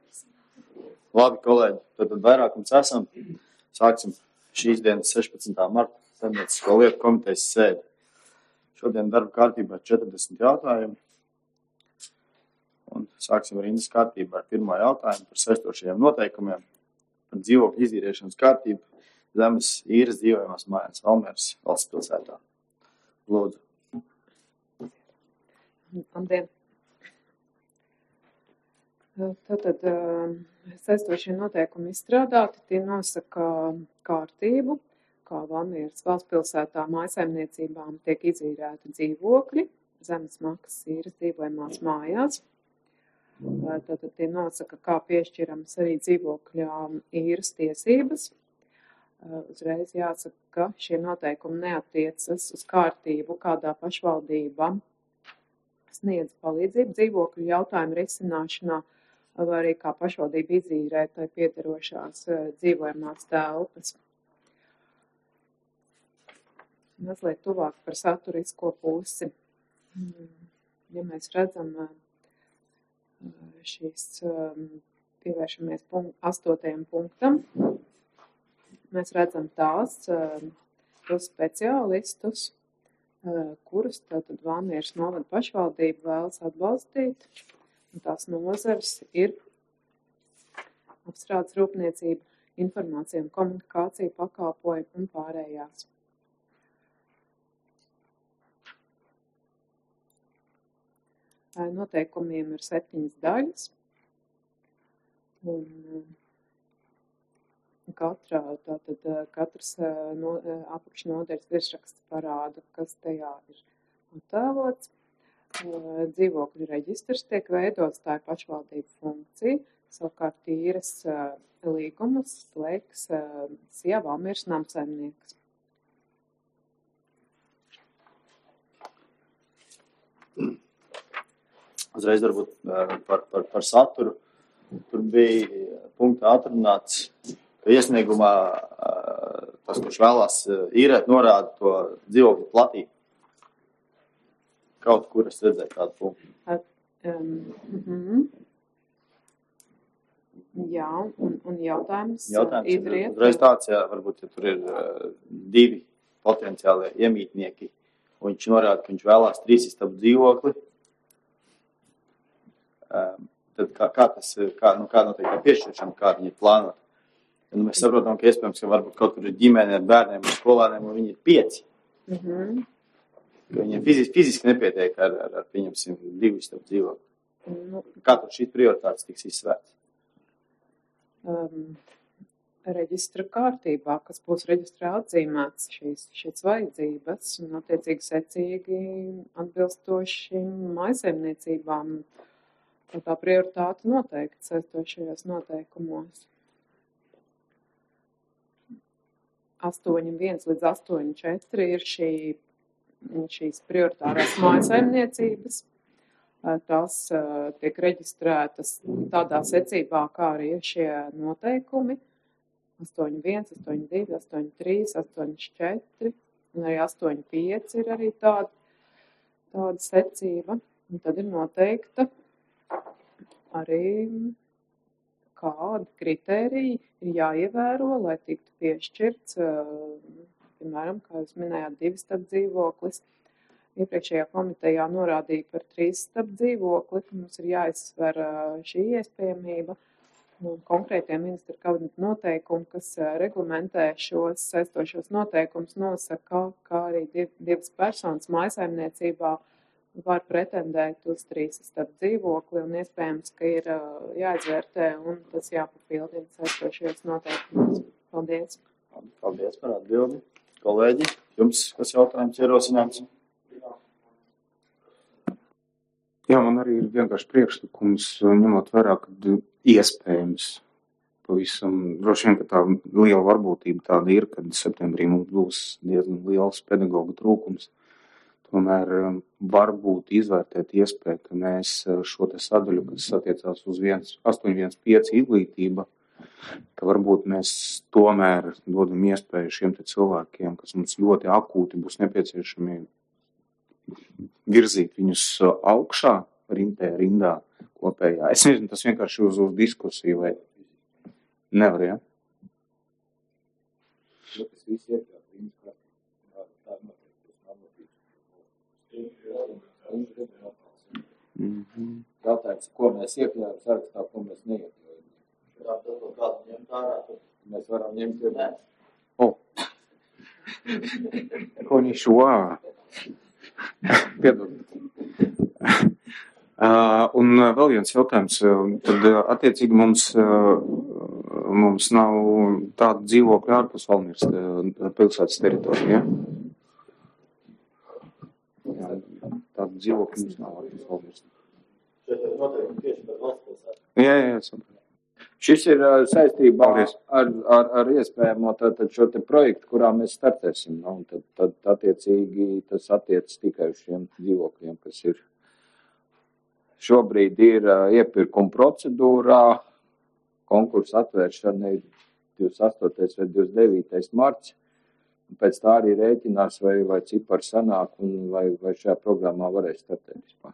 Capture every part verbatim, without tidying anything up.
Labi, kolēģi, tad vairākums esam. Sāksim šīs dienas sešpadsmitā marta Saimniecisko lietu komitejas sēdi. Šodien darba kārtībā četrdesmit jautājumi. Un sāksim rindas kārtībā ar pirmo jautājumu par saistošajiem noteikumiem par dzīvokļu izīriešanas kārtību zemes īres dzīvojamās mājās Valmieras valsts pilsētā. Lūdzu. Labdien. Tātad saistošie noteikumi izstrādāti, tie nosaka kārtību, kā Valmieras valsts pilsētā mājsaimniecībām tiek izīrēti dzīvokļi, zemes maksas īres dzīvojamās mājās. Tātad tie nosaka, kā piešķirams arī dzīvokļā īres tiesības. Uzreiz jāsaka, ka šie noteikumi neatiecas uz kārtību, kādā pašvaldība sniedz palīdzību dzīvokļu jautājumu risināšanā, vai arī kā pašvaldība izīrē tai piederošās dzīvojamās telpas. Mazliet tuvāk par saturisko pusi. Ja mēs redzam šīs, pievēršamies punkt, astotajam punktam, mēs redzam tās tos speciālistus, kurus tātad Valmieras novada pašvaldība vēlas atbalstīt. Un tās nozares ir apstrādes rūpniecība, informācija un komunikācija, pakalpojumi un pārējās. Noteikumiem ir septiņas daļas. Un Katra, tātad, katrs no, apakšnodaļas virsraksts parāda, kas tajā ir attēlots. Dzīvokļu reģistrs tiek veidots, tā ir pašvaldību funkcija. Savukārt īres līgumus slēgs S I A Valmieras namsaimnieks. Uzreiz varbūt par, par, par saturu. Tur bija punktā atrunāts, ka iesniegumā tas, kurš vēlās īrēt, norāda to dzīvokļu platību. Kaut kur es redzēju tādu punktu. At, um, uh-huh. Jā, un, un jautājums, jautājums izriet. Uzreiz tāds, jā, varbūt, ja tur ir uh, divi potenciālie iemītnieki, un viņš norāda, ka viņš vēlās trīs istabu dzīvokli, um, tad kā, kā tas, kā, nu, kā notiek tā piešķiršana, kā viņi ir plānoti. Un mēs saprotam, ka iespējams, ka varbūt kaut kur ir ģimene ar bērniem un skolāniem, un viņi ir pieci. Uh-huh. Ka viņiem fiziski, fiziski nepietiek ar, ar, ar pieņemsim divu istabu dzīvokli. Nu, kā tur šīs prioritātes tiks izsvērts? Um, reģistra kārtībā, kas būs reģistrā atzīmēts šīs, šīs vajadzības un attiecīgi secīgi atbilstoši mājsaimniecībām, kā tā prioritāte noteikti saistošajos noteikumos. astoņi viens līdz astoņi četri ir šī, šīs prioritārās mājsaimniecības. Tās uh, tiek reģistrētas tādā secībā, kā arī ir šie noteikumi. astoņi viens, astoņi divi, astoņi trīs, astoņi četri un arī astoņi pieci ir arī tāda, tāda secība. Un tad ir noteikta arī, kādi kritēriji ir jāievēro, lai tiktu piešķirts, uh, piemēram, kā jūs minējāt, divistabu dzīvoklis. Iepriekšējā komitejā norādīja par trīsstabu dzīvokli, ka mums ir jāizsver šī iespējamība un konkrētie ministra kabineta noteikumi, kas reglamentē šos saistošos noteikumus, nosaka, kā arī div, divas personas mājsaimniecībā var pretendēt uz trīsstabu dzīvokli un iespējams, ka ir jāizvērtē un tas jāpapildina saistošajos noteikumos. Paldies! Paldies par atbildi. Kolēģi, jums kas jautājums ierosinājums? Jā, man arī ir vienkārši priekšlikums, ņemot vērā, kad iespējams pavisam, droši vien, ka tā liela varbūtība tāda ir, kad septembrī mums būs diezgan liels pedagogu trūkums. Tomēr varbūt izvērtēt iespēju, ka mēs šo te sadaļu, kas attiecās uz astoņi viens pieci izglītība, ka varbūt mēs tomēr dodam iespēju šiem te cilvēkiem, kas mums ļoti akūti būs nepieciešami virzīt viņus augšā rindē, rindā, kopējā. Es nezinu, tas vienkārši uz, uz diskusiju vai nevar, ja? Mm-hmm. Jautājums, ko mēs iekļājam sarakstā, ko mēs neiekļājam. Kādu ņemt ārā, tad mēs varam ņemt jau. O. Konnichiwa. Piedod. Uh, un vēl viens jautājums. Tad attiecīgi mums, uh, mums nav tāda dzīvokļa ārpus Valmieras pilsētas teritorija, ja? Jā, tāda dzīvokļa mums nav ārpus Valmieras. Šeit ir noteikti tieši par valsts pilsētu. Jā, jā, jā. Šis ir uh, saistībā ar, ar, ar iespējamo tātad šo te projektu, kurā mēs startēsim. Nu, tad, tad attiecīgi tas attiec tikai uz šiem dzīvokļiem, kas ir šobrīd ir uh, iepirkuma procedūrā. Konkursa atvēršana ir divdesmit astotais vai divdesmit devītais marts. Pēc tā arī rēķinās, vai, vai cipari sanāk un vai, vai šajā programmā varēs startēt vispār.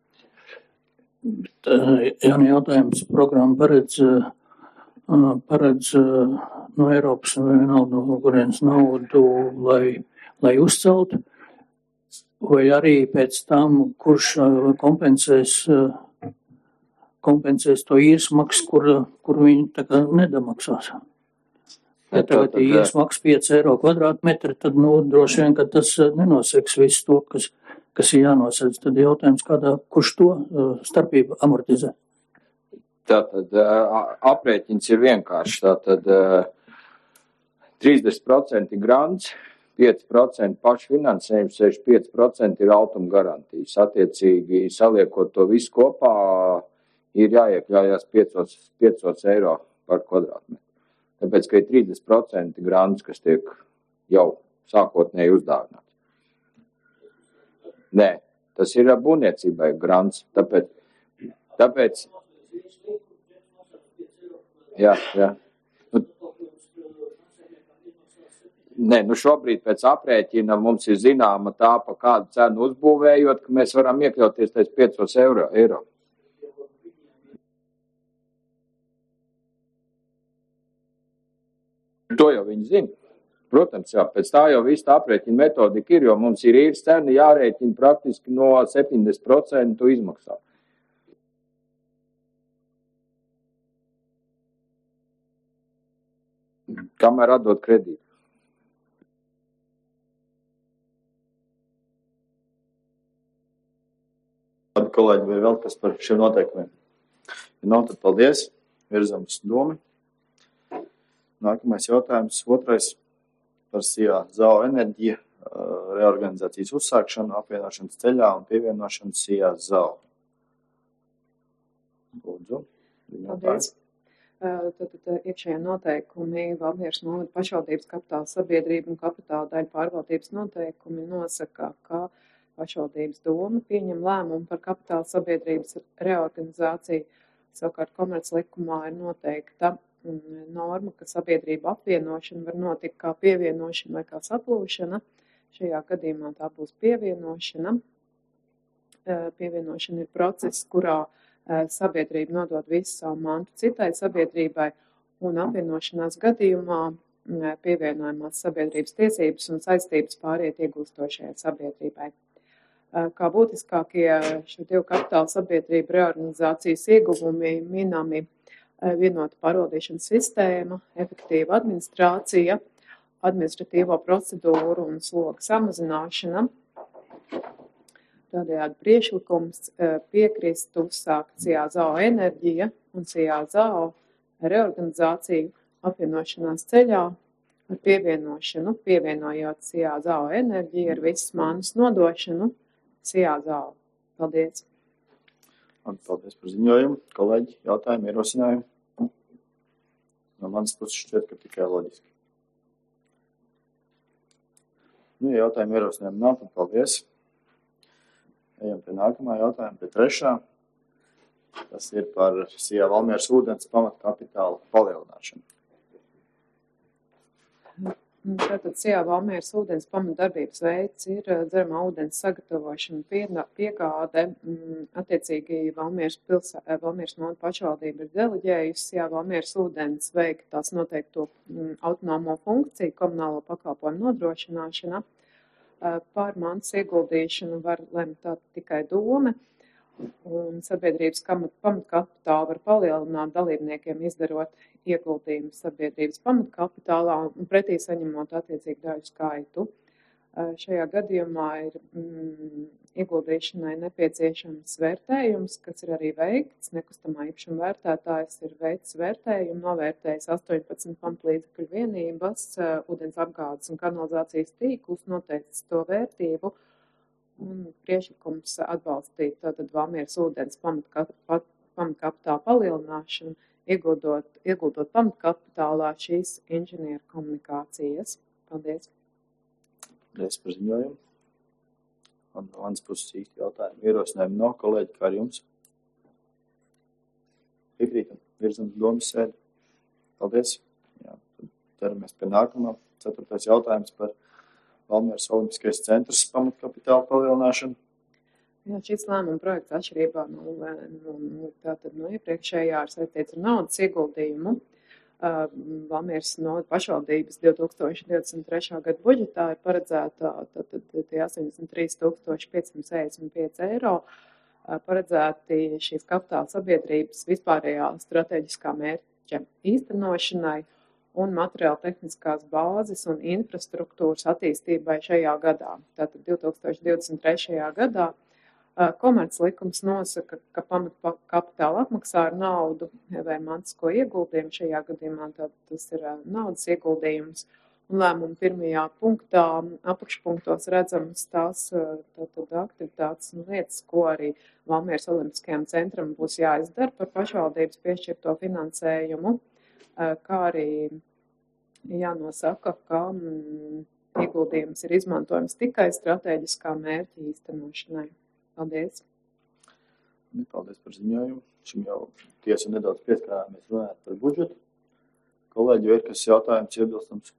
Bet, jā, jautājums programma paredz, paredz no Eiropas vai naudu, no kurienes naudu, lai, lai uzcelt, vai arī pēc tam, kurš kompensēs, kompensēs to īsmaksu, kur, kur viņi tā kā nedamaksās. Ja tagad ir īsmaks pieci eiro kvadrātmetri, tad, nu, droši vien, ka tas nenoseks visu to, kas kas ir jānosedz, tad jautājums, kādā, kurš to uh, starpību amortizē? Tātad uh, aprēķins ir vienkārši. Tātad uh, trīsdesmit procenti grants, pieci procenti pašfinansējums, sešdesmit pieci procenti ir automa garantijas. Attiecīgi, saliekot to visu kopā, ir jāiekļājās piecos eiro par kvadrātmetru. Tāpēc, ka ir trīsdesmit procenti grants, kas tiek jau sākotnēji uzdāvināts. Nē, tas ir būvniecībai grants, tāpēc, tāpēc, jā, jā. Nu, nē, nu šobrīd pēc aprēķina mums ir zināma tā, pa kādu cenu uzbūvējot, ka mēs varam iekļauties tais piecos eiro. eiro. To jau viņi zina. Protams, jā, pēc tā jau viss tā aprēķina metodika ir, jo mums ir īres cena jārēķina praktiski no septiņdesmit procentu izmaksā. Kamēr atdot kredītu. Labi, kolēģi, vai vēl kas par šiem noteikumiem? Ja nav, tad paldies. Virzam uz domu. Nākamais jautājums, otrais. Par S I A Z A O enerģija reorganizācijas uzsākšanu, apvienošanas ceļā un pievienošanu S I A Z A O. Lūdzu. Paldies. Tātad iekšējie noteikumi Valmieras novada pašvaldības kapitāla sabiedrība un kapitāla daļu pārvaldības noteikumi nosaka, ka pašvaldības doma pieņem lēmumu par kapitāla sabiedrības reorganizāciju. Savukārt komerclikumā ir noteikta norma, ka sabiedrība apvienošana var notikt kā pievienošana vai kā saplūšana. Šajā gadījumā tā būs pievienošana. Pievienošana ir process, kurā sabiedrība nodod visu savu mantu citai sabiedrībai, un apvienošanās gadījumā pievienojumās sabiedrības tiesības un saistības pāriet iegūstošajai sabiedrībai. Kā būtiskākie šo divu kapitāla sabiedrību reorganizācijas ieguvumi minami vienota pārvaldīšanas sistēma, efektīva administrācija, administratīvo procedūru un sloga samazināšana. Tādējādi priekšlikums piekrist uzsākt S I A Z A O enerģija un S I A Z A O reorganizāciju apvienošanās ceļā ar pievienošanu, pievienojot S I A Z A O enerģiju ar visas manas nodošanu S I A Z A O. Paldies! Paldies par ziņojumu. Kolēģi, jautājumi, ierosinājumi? No manas puses šķiet, ka tikai loģiski. Nu, ja jautājumi, ierosinājumi nav, tad paldies. Ejam pie nākamā jautājuma, pie trešā. Tas ir par S I A Valmieras ūdens pamatkapitāla palielināšanu. Tātad Sijā Valmieras ūdens pamatdarbības veids ir dzeramā ūdens sagatavošana, piena- piegāde. Mm, Attiecīgi Valmieras, pilsē, Valmieras novada pašvaldība ir deleģējusi Sijā Valmieras ūdens veikt tās noteikto mm, autonomo funkciju, komunālo pakalpojumu nodrošināšana. Eh, Par mantas ieguldīšanu var lemt tā tikai dome, un sabiedrības kamat- pamatkapitālu var palielināt dalībniekiem izdarot ieguldījumu sabiedrības pamatkapitālā un pretī saņemot attiecīgi daļu skaitu. Eh, Šajā gadījumā ir mm, ieguldīšanai nepieciešams vērtējums, kas ir arī veikts. Nekustamā īpašuma vērtētājs ir veicis vērtējumu, novērtējis astoņpadsmit pamatlīdzekļu vienības, eh, ūdens apgādes un kanalizācijas tīklus, noteicis to vērtību un priekšlikums atbalstīt tātad Valmieras ūdens pamatka- pat- pamatkapitāla palielināšanu, ieguldot, ieguldot pamatkapitālā šīs inženieru komunikācijas. Paldies. Paldies par ziņojumu. Un no manas puses īsti jautājumu ierosinājumu no kolēģi, kā ar jums? Piekrītam, virzam domas sēdi. Paldies. Jā, tad ķeramies pie nākamā. Ceturtais jautājums par Valmieras Olimpiskais centrs pamatkapitāla palielināšanu. Jā, šis lēmuma projekts atšķirībā no, no, tātad no iepriekšējā ir saistīts ar naudas ieguldījumu. Uh, Valmieras novada pašvaldības divi tūkstoši divdesmit trešā gada budžetā ir paredzēta tātad tie astoņdesmit trīs tūkstoši piecsimt sešdesmit pieci eiro. Uh, Paredzēti šīs kapitāla sabiedrības vispārējā strateģiskā mērķa īstenošanai un materiāla tehniskās bāzes un infrastruktūras attīstībai šajā gadā. Tātad divi tūkstoši divdesmit trešajā gadā uh, komerclikums nosaka, ka pamatkapitāla apmaksā ar naudu vai mantisko ieguldījumu. Šajā gadījumā tātad tas ir uh, naudas ieguldījums. Un lēmuma pirmajā punktā, apakšpunktos redzams tās uh, tātad aktivitātes un lietas, ko arī Valmieras Olimpiskajam centram būs jāizdara par pašvaldības piešķirto finansējumu. Uh, Kā arī jānosaka, ka mm, ieguldījums ir izmantojams tikai strateģiskā mērķa īstenošanai. Paldies! Paldies par ziņojumu. Šim jau tiesa nedaudz pieskārāmies runāt par budžetu. Kolēģi, vai ir kas jautājums iebilstams?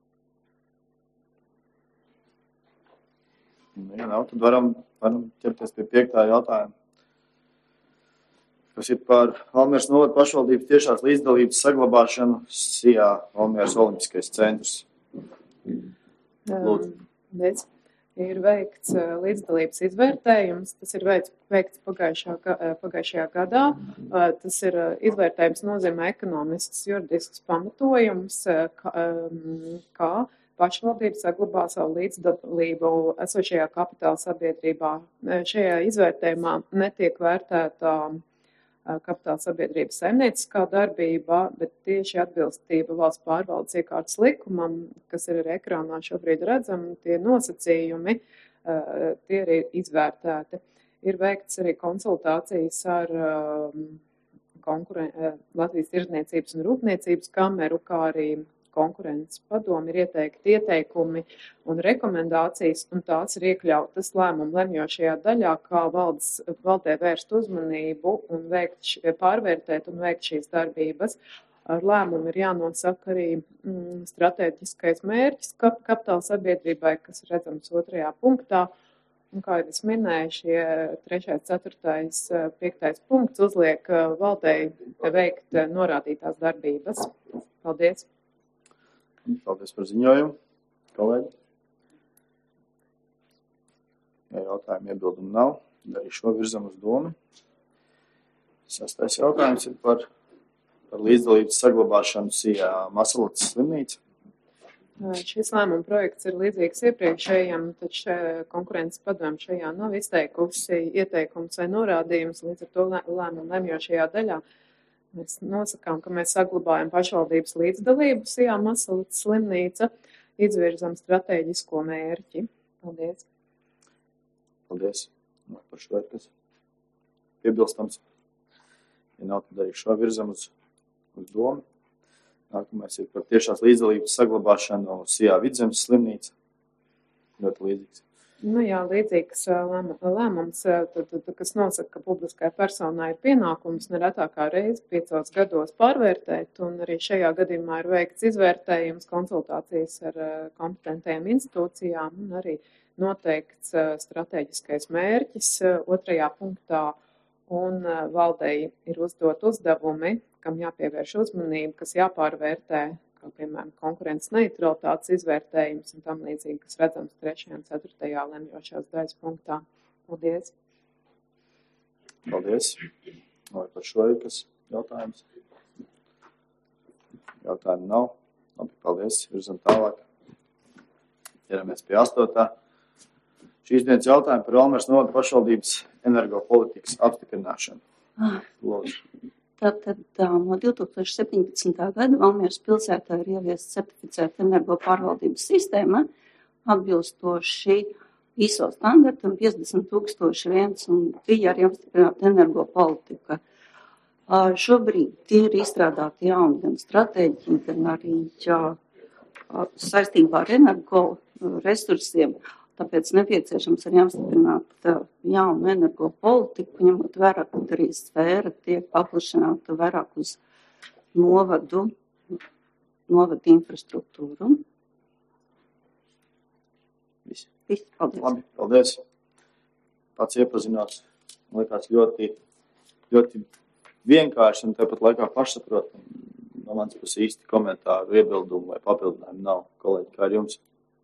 Nu, ja nav, tad varam, varam ķerties pie piektā jautājuma, kas ir par Valmieras novada pašvaldības tiešās līdzdalības saglabāšanu Sijā Valmieras Olimpiskais centrs. Lūdzu. Paldies! Ir veikts uh, līdzdalības izvērtējums. Tas ir veikts, veikts pagājušā, ga- uh, pagājušajā gadā. Uh, Tas ir uh, izvērtējums nozīmē ekonomisks, juridisks pamatojums, uh, kā, um, kā pašvaldība saglabā savu līdzdalību esošajā kapitāla sabiedrībā. Uh, Šajā izvērtējumā netiek vērtēta uh, kapitāla sabiedrības saimnieciskā darbība, bet tieši atbilstība valsts pārvaldes iekārtas likumam, kas ir arī ekrānā šobrīd redzami, tie nosacījumi, uh, tie ir izvērtēti. Ir veikts arī konsultācijas ar um, konkuren- uh, Latvijas Tirdzniecības un Rūpniecības kameru, kā arī konkurences padomi, ir ieteikti ieteikumi un rekomendācijas, un tās ir iekļautas lēmumu lemjošajā daļā, kā valdes, valdē vērst uzmanību un veikt, š- pārvērtēt un veikt šīs darbības. Ar lēmumu ir jānosaka arī mm, strateģiskais mērķis kap, kapitāla sabiedrībai, kas ir redzams otrajā punktā. Un, kā jau es minēju, šie trešais, ceturtais, piektais punkts uzliek uh, valdei veikt uh, norādītās darbības. Paldies! Paldies par ziņojumu, kolēģi. Ja jautājumu iebildumu nav, tad arī šo virzam uz domu. Sastais jautājums ir par, par līdzdalības saglabāšanu Sijā Masalacas slimnīca. Uh, Šis lēmuma projekts ir līdzīgs iepriekšējam, taču uh, konkurences padome šajā nav izteikusi ieteikums vai norādījums, līdz ar to lē- lēmumu lemjošajā daļā mēs nosakām, ka mēs saglabājam pašvaldības līdzdalību Sijā Masalacas slimnīca, izvirzam stratēģisko mērķi. Paldies! Paldies. No, par šo ir kas piebilstams. Ja nav, tad arī šo virzam uz, uz domu. Nākamais ir par tiešās līdzdalības saglabāšanu Sijā Vidzemes slimnīca. Ļoti līdzīgs. Nu jā, līdzīgs lēmums, tad, tad, kas nosaka, ka publiskai personai ir pienākums neretākā reize piecos gados pārvērtēt, un arī šajā gadījumā ir veikts izvērtējums, konsultācijas ar kompetentajām institūcijām un arī noteikts strateģiskais mērķis otrajā punktā, un valdei ir uzdot uzdevumi, kam jāpievērš uzmanība, kas jāpārvērtē, kā piemēram konkurences neutralitātes izvērtējums un tam līdzīgi, kas redzams trešajā un ceturtajā lemjošās daļas punktā. Paldies! Paldies! Vai par šo ir kas jautājums? Jautājumu nav. Labi, paldies. Virzam tālāk. Ķeramies pie astotā. Šīs dienas jautājumi par Valmieras novada pašvaldības energopolitikas apstiprināšanu. Lūdzu. Tātad no divi tūkstoši septiņpadsmitā gada Valmieras pilsētā ir ieviesta certificēta energo pārvaldības sistēma, atbilstoši I S O standartam piecdesmit tūkstoši viens un bija arī apstiprināta energo politika. Šobrīd ir izstrādāti jauni gan stratēģiji, gan arī jā, saistībā ar energo resursiem. Tāpēc nepieciešams arī apstiprināt jaunu energo politiku, ņemot vērā, ka arī sfēra tiek paplašināta vairāk uz novadu, novadu infrastruktūru. Visi. Visi, paldies. Labi, paldies. Pats iepazinās, man liekas ļoti, ļoti vienkārši un tāpat laikā pašsaprotam. No manas puses īsti komentāru, iebildumu vai papildinājumu nav. Kolēģi, kā ar jums?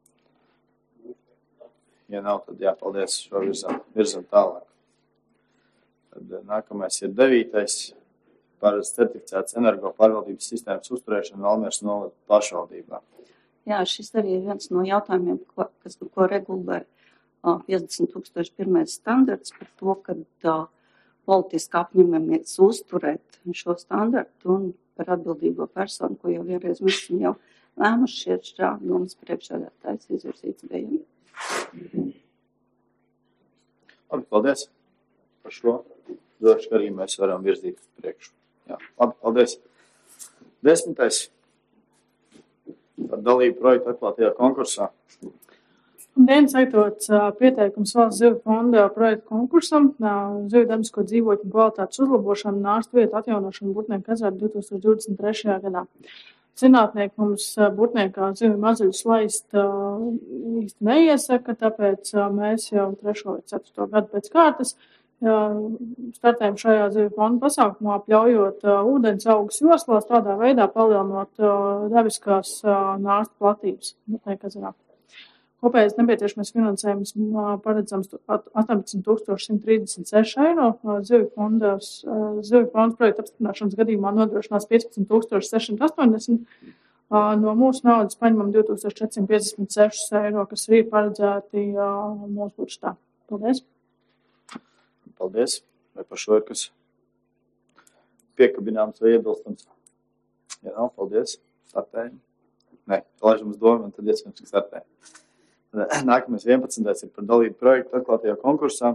Ja nav, tad jā, paldies, šo virzam, virzam tālāk. Tad nākamais ir devītais par certificētas energo pārvaldības sistēmas uzturēšanu Valmieras novada pašvaldībā. Jā, šis arī ir viens no jautājumiem, ko, kas, ko regulē piecdesmit tūkstoši pirmais standarts par to, ka politiski apņemamies uzturēt šo standartu un par atbildīgo personu, ko jau vienreiz mēs jau lēmuši šeit šķāk domas priekšsēdētājs izvirzīts bija. Labi, paldies par šo. Droši, ka arī mēs varam virzīt priekšu. Jā, labi, paldies. Desmitais par dalību projektu atklātajā konkursā. Dien saitots pieteikums valsts zivju fonda projektu konkursam, zivju dabisko dzīvotņu kvalitātes uzlabošanu, nārstu vietu atjaunošanu Burtnieku ezerā divi tūkstoši divdesmit trešajā gadā. Zinātnieki mums Burtniekā zivju mazuļus laist īsti neiesaka, tāpēc mēs jau trešo vai ceturto gadu pēc kārtas startējam šajā zivju fonda pasākumā, pļaujot ūdens augus joslās, tādā veidā palielinot dabiskās nārstu platības Burtnieku ezerā. Kopējais nepieciešamais finansējums paredzams astoņpadsmit tūkstoši simt trīsdesmit seši eiro. Zivju fondas, zivju fondas projekta apstiprināšanas gadījumā nodrošinās piecpadsmit tūkstoši sešsimt astoņdesmit. No mūsu naudas paņemam divi tūkstoši četri simt piecdesmit seši eiro, kas ir paredzēti mūsu budžetā. Paldies. Paldies. Vai par šo ir kas piekabināms vai iebilstams? Ja nav, paldies. Startējam. Nē, laižam uz domu, un tad iespējams, ka startējam. Nākamais vienpadsmitais ir par dalību projektu atklātajā konkursā.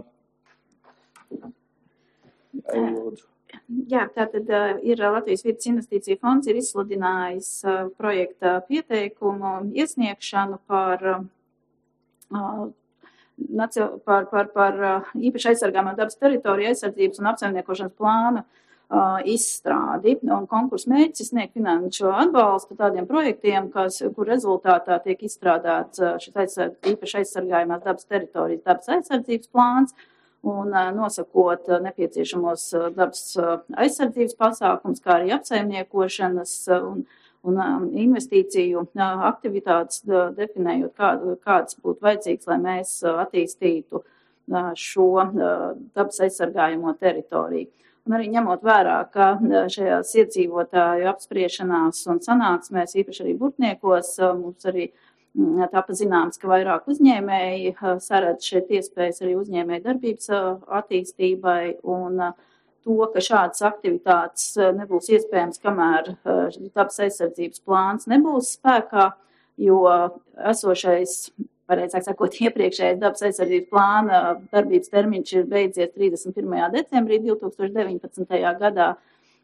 Jā, lūdzu. Jā, tātad uh, ir Latvijas vides investīcija fonds ir izsludinājis uh, projekta pieteikumu iesniegšanu par, uh, par, par, par uh, īpaši aizsargājamo dabas teritoriju aizsardzības un apsaimniekošanas plānu izstrādi, un konkursu mērķis sniegt finanšu atbalstu tādiem projektiem, kas, kur rezultātā tiek izstrādāts šis aizsardz, īpaši aizsargājumās dabas teritorijas dabas aizsardzības plāns un nosakot nepieciešamos dabas aizsardzības pasākums, kā arī apsaimniekošanas un, un investīciju aktivitātes, definējot, kā, kāds būtu vajadzīgs, lai mēs attīstītu šo dabas aizsargājumo teritoriju. Un arī ņemot vērā, ka šajās iedzīvotāju apspriešanās un sanāksmēs, īpaši arī Burtniekos, mums arī tāpat zināms, ka vairāk uzņēmēji saredz šeit iespējas arī uzņēmēju darbības attīstībai un to, ka šādas aktivitātes nebūs iespējams, kamēr dabas aizsardzības plāns nebūs spēkā, jo esošais, pareizāk sakot, iepriekšējais dabas aizsardzības plāna darbības termiņš ir beidzies trīsdesmit pirmajā decembrī divi tūkstoši deviņpadsmitajā gadā.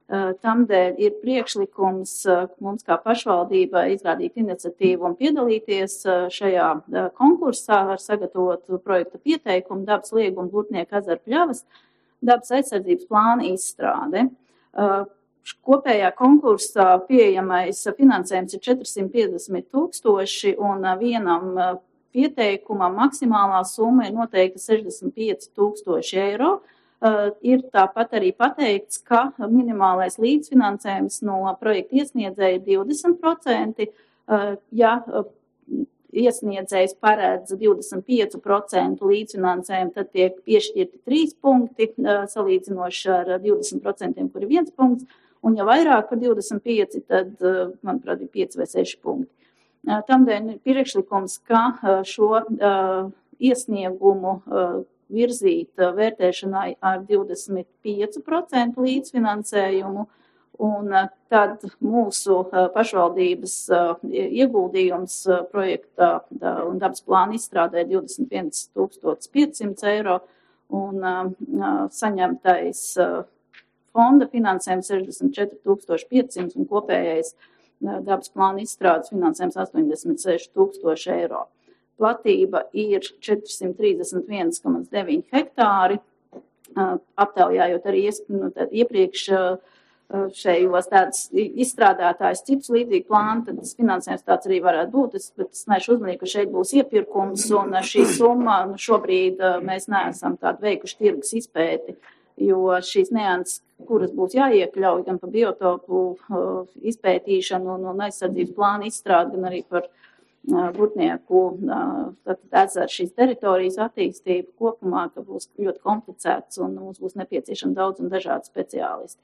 Tamdēļ ir priekšlikums mums kā pašvaldībai izrādīt iniciatīvu un piedalīties šajā konkursā ar sagatavotu projekta pieteikumu dabas lieguma Burtnieku ezeru pļavas dabas aizsardzības plāna izstrāde. Kopējā konkursā pieejamais finansējums ir četri simti piecdesmit tūkstoši un vienam pieteikumam maksimālā summa ir noteikta sešdesmit pieci tūkstoši eiro. Uh, ir tāpat arī pateikts, ka minimālais līdzfinansējums no projekta iesniedzēja ir divdesmit procenti, uh, ja uh, iesniedzējs paredz divdesmit pieci procenti līdzfinansējumu, tad tiek piešķirti trīs punkti, uh, salīdzinoši ar divdesmit procentiem, kur ir viens punkts, un ja vairāk par divdesmit pieci, tad, uh, manuprāt, ir pieci vai seši punkti. Uh, Tamdēļ ir priekšlikums, ka uh, šo uh, iesniegumu uh, virzīt vērtēšanai ar divdesmit pieci procenti līdzfinansējumu, un tad mūsu pašvaldības ieguldījums projektā un dabas plāna izstrādē divdesmit viens tūkstotis piecsimt eiro, un saņemtais fonda finansējums sešdesmit četri tūkstoši piecsimt un kopējais dabas plāna izstrādes finansējums astoņdesmit seši tūkstoši eiro. Platība ir četri simti trīsdesmit viens komats deviņi hektāri, aptaujājot arī nu, iepriekš šajos tādas izstrādātājs citus līdzīgi plānu, tad tas finansējums tāds arī varētu būt, bet es nešu uzmanību, ka šeit būs iepirkums, un šī summa nu, šobrīd mēs neesam tādu veikuši tirgus izpēti, jo šīs nianses, kuras būs jāiekļauj gan par biotopu izpētīšanu un, un aizsardzības plānu izstrādi, gan arī par Burtnieku ezeru šīs teritorijas attīstību kopumā, ka būs ļoti komplicēts un mums būs nepieciešami daudz un dažādi speciālisti.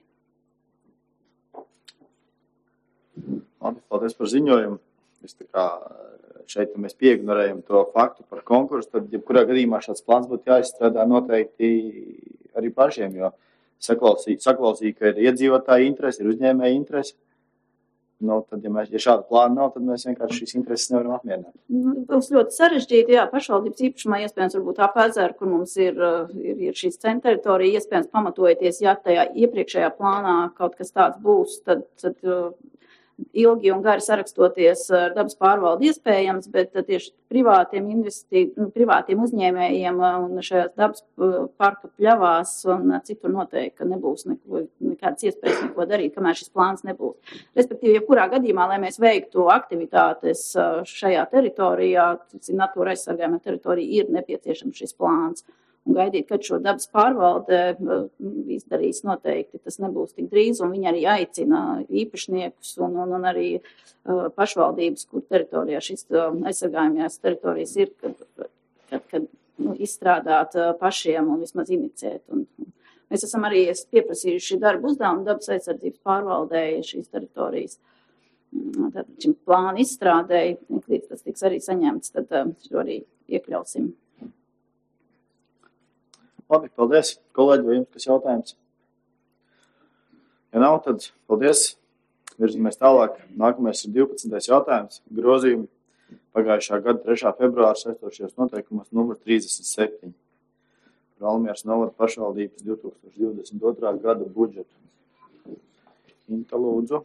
Labi, paldies par ziņojumu. Es tā kā šeit mēs pieignorējam to faktu par konkursu, tad jebkurā gadījumā šāds plāns būtu jāizstrādā noteikti arī pašiem, jo saklausīja, saklausīja ka ir iedzīvotāji interesi, ir uzņēmēji interesi. Nu, tad, ja, mēs, ja šāda plāna nav, tad mēs vienkārši šīs intereses nevaram apmierināt. Būs ļoti sarežģīti, jā, pašvaldības īpašumā iespējams varbūt ap ezeru, kur mums ir, ir, ir šīs centra teritorija, iespējams pamatojoties, ja tajā iepriekšējā plānā kaut kas tāds būs, tad, tad ilgi un gari sarakstoties ar dabas pārvaldi iespējams, bet tieši privātiem investī, nu, privātiem uzņēmējiem un šajās dabas parka pļavās un citur noteikti, ka nebūs neko, nekādas iespējas neko darīt, kamēr šis plāns nebūs. Respektīvi, jebkurā gadījumā, lai mēs veiktu aktivitātes šajā teritorijā, natūra aizsargājumā teritorija, ir nepieciešams šis plāns. Un gaidīt, kad šo dabas pārvalde izdarīs noteikti, tas nebūs tik drīz, un viņi arī aicina īpašniekus un, un, un arī uh, pašvaldības, kur teritorijā šis uh, aizsargājumās teritorijas ir, kad, kad, kad nu, izstrādāt uh, pašiem un vismaz iniciēt. Un, un mēs esam arī pieprasījuši darbu uzdevumu dabas aizsardzības pārvaldēji šīs teritorijas. Tad šim plānu izstrādēji, līdz tas tiks arī saņemts, tad uh, šo arī iekļausim. Labi, paldies. Kolēģi, vai jums kas jautājums? Ja nav, tad paldies. Virzamies tālāk. Nākamais ir divpadsmitais jautājums. Grozījumi pagājušā gada trešā februāra saistošajos noteikumos numur trīsdesmit septiņi. Par Valmieras novada pašvaldības divi tūkstoši divdesmit otrā gada budžetu. Inta, lūdzu.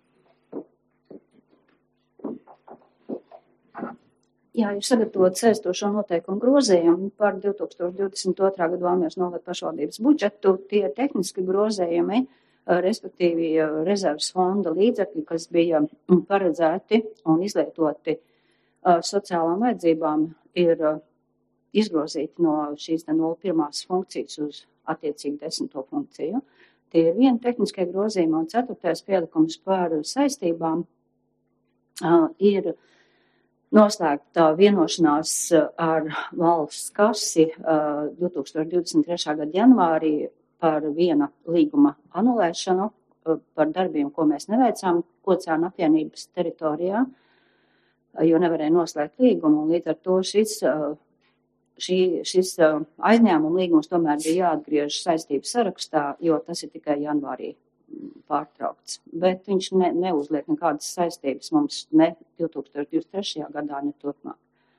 Jā, ir sagatavot saistošo noteikumu grozījumu par divi tūkstoši divdesmit otrā gada Valmieras novada pašvaldības budžetu. Tie tehniski grozējumi, respektīvi rezerves fonda līdzekļi, kas bija paredzēti un izlietoti sociālām vajadzībām, ir izgrozīti no šīs nulle pirmās funkcijas uz attiecīgi desmito funkciju. Tie ir viena tehniskie grozījumi, un ceturtais pielikums par saistībām ir noslēgta vienošanās ar valsts kasi divi tūkstoši divdesmit trešā gada janvārī par viena līguma anulēšanu par darbiem, ko mēs neveicām Kocēnu apvienības teritorijā, jo nevarēja noslēgt līgumu, un līdz ar to šis, šī, šis aizņēmuma līgums tomēr bija jāatgriež saistību sarakstā, jo tas ir tikai janvārī pārtraukts, bet viņš ne, neuzliek nekādas saistības mums ne divi tūkstoši divdesmit trešajā gadā, ne turpmāk.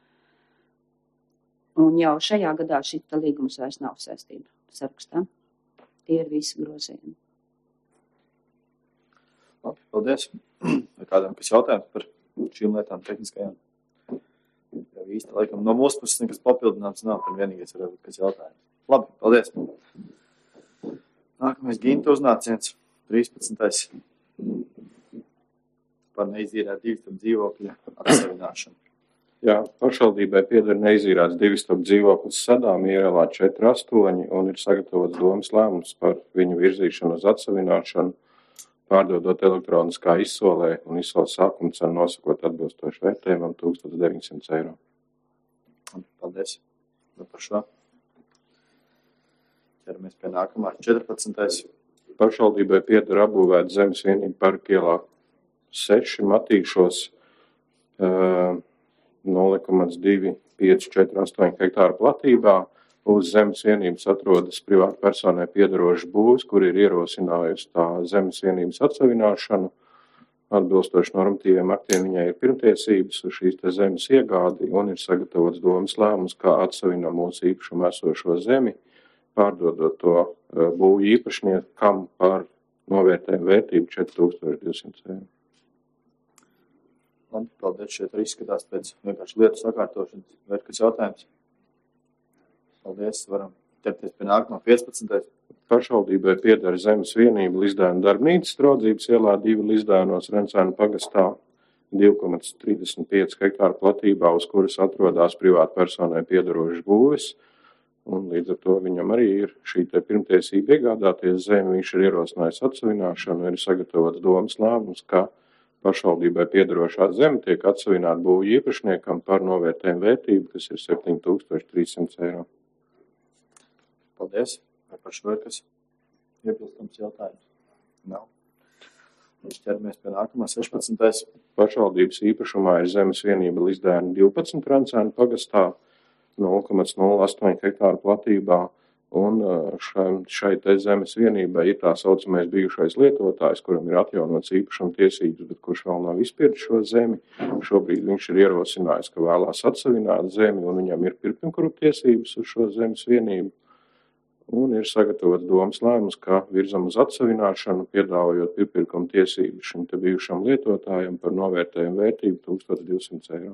Un jau šajā gadā šita līgums vairs nav saistība sarakstā. Tie ir visi grozījumi. Labi, paldies. Vai kādam, kas jautājums par šīm lietām tehniskajām? Jau īsti, laikam, no mūsu puses nekas papildināts nav, tad vienīgais var būt, kas jautājums. Labi, paldies. Nākamais Ginta uznāciens, trīspadsmitais par neizīrēt divistabu dzīvokļu atsavināšanu. Jā, pašvaldībai pieder neizīrēts divistabu dzīvoklis Sadām ielā četri astoņi un ir sagatavots domas lēmums par viņu virzīšanu uz atsavināšanu, pārdodot elektroniskā izsolē un izsoles sākuma cenu nosakot atbilstoši vērtējumam tūkstoš deviņsimt eiro. Paldies par šo. Ķeramies pie nākamā, četrpadsmitais Pašvaldībai pieder apbūvēta zemes vienība Parka ielā seši Matīšos uh, nulle komats divi pieci četri astoņi hektāru platībā. Uz zemes vienības atrodas privāta personai piederošas būvs, kur ir ierosinājusi tā zemes vienības atsavināšanu. Atbilstoši normatīviem aktiem viņai ir pirmtiesības uz šīs te zemes iegādi un ir sagatavots domas lēmums, kā atsavinām mūsu īpašumu esošo zemi, pārdodot to būvu īpašniekam par novērtējumu vērtību četri tūkstoši divsimt eiro. Labi, paldies, šeit arī izskatās pēc vienkārši lietu sakārtošanas. Vai ir kas jautājums? Paldies, varam ķerties pie nākamā piecpadsmitais Pašvaldībai pieder zemes vienība Lizdēnu darbnīcas Draudzības ielā divi Lizdēnos Rencēnu pagastā divi komats trīsdesmit pieci hektāru platībā, uz kuras atrodas privāta personai piederošas būves. Un līdz ar to viņam arī ir šī te pirmtiesība iegādāties zemi, viņš ir ierosinājis atsavināšanu, ir sagatavots domas lēmums, ka pašvaldībai piederošā zeme tiek atsavināta būvu īpašniekam par novērtējumu vērtību, kas ir septiņi tūkstoši trīssimts eiro. Paldies. Vai par šo ir kas iebilstams jautājums? Nav. Mēs ķeramies pie nākamā sešpadsmitais Pašvaldības īpašumā ir zemes vienība Lizdēnu divpadsmit Rencēnu pagastā nulle komats nulle astoņi hektāru platībā. Un šai, šai te zemes vienībai ir tā saucamais bijušais lietotājs, kuram ir atjaunots īpašuma tiesības, bet kurš vēl nav izpircis šo zemi. Šobrīd viņš ir ierosinājis, ka vēlās atsavināt zemi un viņam ir pirmkuru tiesības uz šo zemes vienību. Un ir sagatavots domas lēmums, ka virzam uz atsavināšanu, piedāvājot pirmkuma tiesības šim te bijušam lietotājam par novērtējumu vērtību tūkstoš divsimt eiro.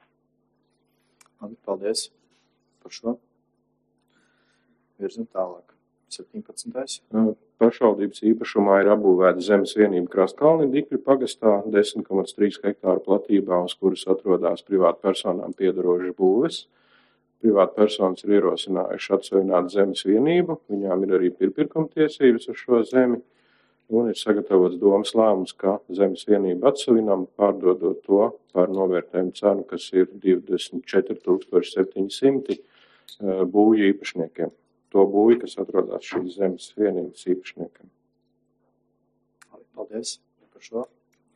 Paldies par šo. Virzam tālāk. septiņpadsmitais Pašvaldības īpašumā ir apbūvēta zemes vienība Krastkalni Dikļu pagastā desmit komats trīs hektāru platībā, uz kuras atrodas privāta personām piederošas būves. Privāta personas ir ierosinājuši atsavināt zemes vienību, viņām ir arī pirmkuma tiesības uz šo zemi, un ir sagatavots domas lēmums, ka zemes vienību atsavinām, pārdodot to par novērtējumu cenu, kas ir divdesmit četri tūkstoši septiņi simti būvu īpašniekiem. To būvi, kas atrodas šīs zemes vienības īpašniekiem. Paldies par šo.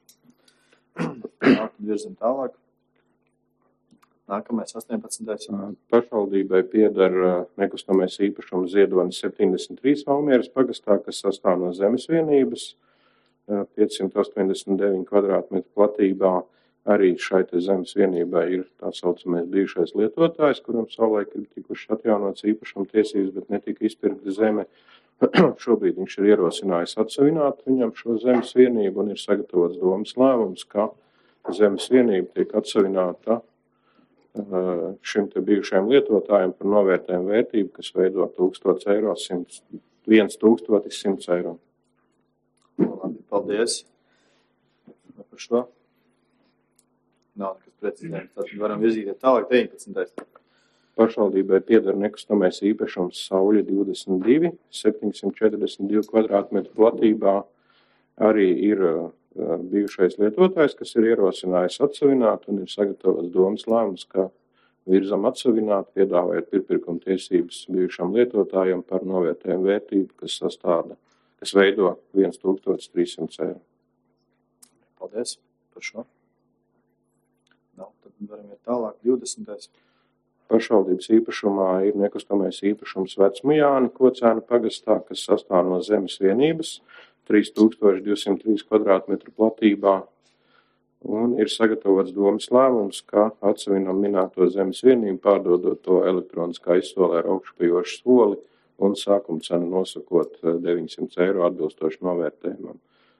Tad virzam tālāk. Nākamais astoņpadsmitais Pašvaldībai pieder nekustamais īpašums Ziedonis septiņdesmit trīs Valmieras pagastā, kas sastāv no zemes vienības piecsimt astoņdesmit deviņi kvadrātmetru platībā. Arī šai te zemes vienībai ir tā saucamais bijušais lietotājs, kuram savulaik ir tikuši atjaunots īpašuma tiesības, bet netika izpirkta zeme. Šobrīd viņš ir ierosinājis atsavināt viņam šo zemes vienību un ir sagatavots domas lēmums, ka zemes vienība tiek atsavināta šim te bijušajam lietotājiem par novērtējumu vērtību, kas veido tūkstots eiro, viens tūkstotis simts eiro. Labi, paldies par šo. Nav nekas precizējums, tad varam virzīties tālāk deviņpadsmitais Pašvaldībai pieder nekustamais īpašums Sauļa divdesmit divi, septiņsimt četrdesmit divi kvadrātmetru platībā. Arī ir bijušais lietotājs, kas ir ierosinājis atsavināt un ir sagatavots domas lēmums, ka virzam atsavināt, piedāvājot pirmkuma tiesības bijušam lietotājam par novērtējumu vērtību, kas sastāda, kas veido viens tūkstotis trīs simts eiro. Paldies par šo. Nav, tad varam iet tālāk divdesmitais Pašvaldības īpašumā ir nekustamais īpašums Vecmujāni Kocēna pagastā, kas sastāv no zemes vienības trīs tūkstoši divsimt trīs kvadrātmetru platībā. Un ir sagatavots domas lēmums, ka atsavinam minēto zemes vienību, pārdodot to elektroniskā izsolē ar augšupajošu soli un sākuma cenu nosakot deviņsimt eiro atbilstoši novērtējumam.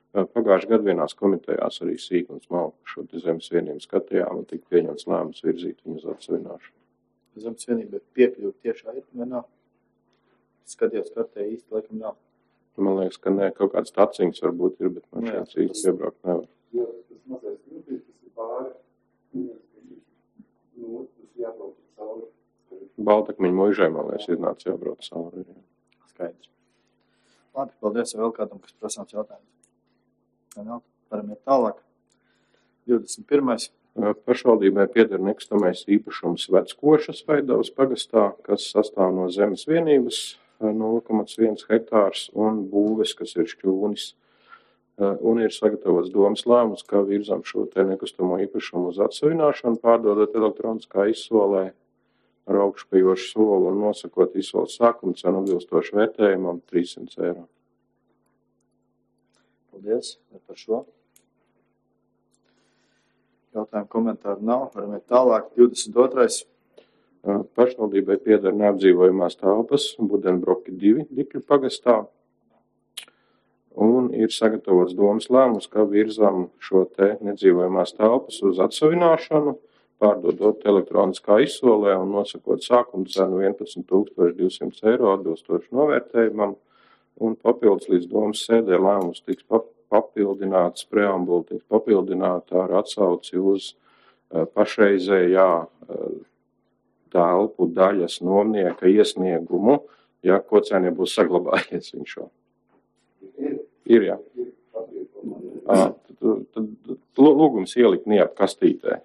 Pagājušajā gadu vienās komitejās arī sīk un smalki šo zemes vienību skatījām un tika pieņemts lēmums virzīt viņu uz atsavināšanu. Zemes vienība piekļuva tiešā ir, vai nav? Skatījos kartē īsti laikam nav. Man liekas, ka nē, kaut kāds taciņas varbūt ir, bet man šeit īsti piebraukt nevar. Jā, tas mazais krūtīs, tas ir pāri. Nu, tas jābrauc cauri. Baltakmiņu muižai, man liekas, iznāca jābrauc cauri. Skaidrs. Labi, paldies vēl kādam, kas prasāms jautājums. Nav, varam iet tālāk. divdesmit pirmais. Pašvaldībai pieder nekustamais īpašums Veckošas Vaidavas pagastā, kas sastāv no zemes vienības nulle komats viens hektārs un būves, kas ir šķūnis. Un ir sagatavots domas lēmums, kā virzam šo te nekustamo īpašumu uz atsavināšanu, pārdodot elektroniskā izsolē ar augšpajošu soli un nosakot izsoles sākumu cenu atbilstoši vērtējumam trīssimt eiro. Paldies par šo. Jautājumu komentāru nav. Varam iet tālāk. divdesmit otrais. Pašvaldībai pieder neapdzīvojamās telpas Budenbroki divi Dikļu pagastā. Un ir sagatavots domas lēmums, kā virzam šo te nedzīvojamās telpas uz atsavināšanu, pārdodot elektroniskā izsolē un nosakot sākumu cenu vienpadsmit tūkstoši divsimt eiro atbilstoši novērtējumam. Un papildus līdz domas sēdē lēmums tiks papildināts, preambula tiks papildināta ar atsauci uz pašreizējā telpu daļas nomnieka iesniegumu, ja kocēnie būs saglabājies viņš šo. Ir, jā. À, tad, tad lūgums ielikt niep kastītē.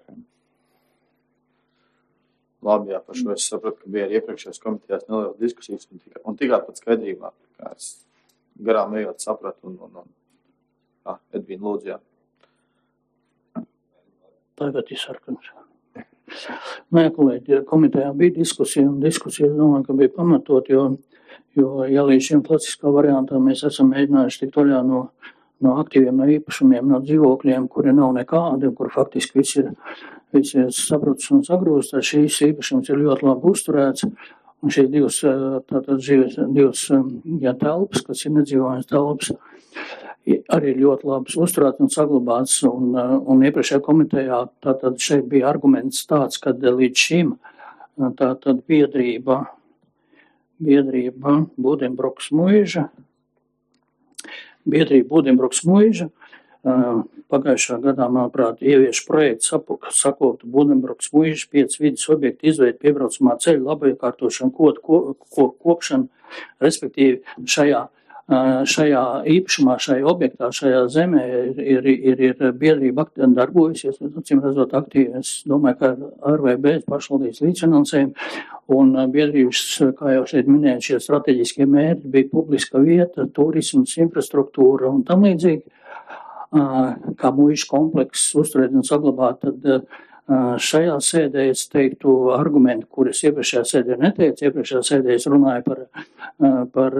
Labi, jā, par šo es sapratu, ka bija arī iepriekšējās komitejās neliela diskusijas un tikai, un tikai pat skaidrībā, kā es garām ejot sapratu un, un, un jā, Edvīna lūdzu, jā. Tagad ir sarkans. Nē, kolēģi, komitejā bija diskusija un diskusija, es domāju, ka bija pamatot, jo, jo ja līdz šim klasiskā variantā mēs esam mēģinājuši tikt vaļā no, no aktīviem, no īpašumiem, no dzīvokļiem, kuri nav nekādi, kur faktiski viss ir, viss ir sabrucis un sagrūsts, tad šīs īpašums ir ļoti labi uzturēts. Un šīs divas, tātad divas, jā, telpas, kas ir nedzīvojams telpas, arī ļoti labs uzturēt un saglabāts, un, un iepriekšējā komitejā tātad šeit bija arguments tāds, ka līdz šim tātad biedrība, biedrība Budenbroks muiža, biedrība Budenbroks muiža, pagājušā gadā, manuprāt, ievieš projekts sakotu Budenbroks muiža pieci vidas objektu izveidi piebraucamā ceļa labiekārtošanu, koku ko, ko, kopšanu, respektīvi šajā Šajā īpašumā, šajā objektā, šajā zemē ir, ir, ir, ir biedrība darbojusies, acīm redzot aktīvi. Es domāju, ka ar V B pašvaldības līdzfinansējumu un biedrības, kā jau šeit minēju, šie strateģiskie mērķi bija publiska vieta, turisms, infrastruktūra un tam līdzīgi, kā muižas komplekss uzturēt un saglabāt, tad šajā sēdē es teiktu argumentu, kuras iepriekšējā sēdē neteicu. Iepriekšējā sēdē es runāju par, par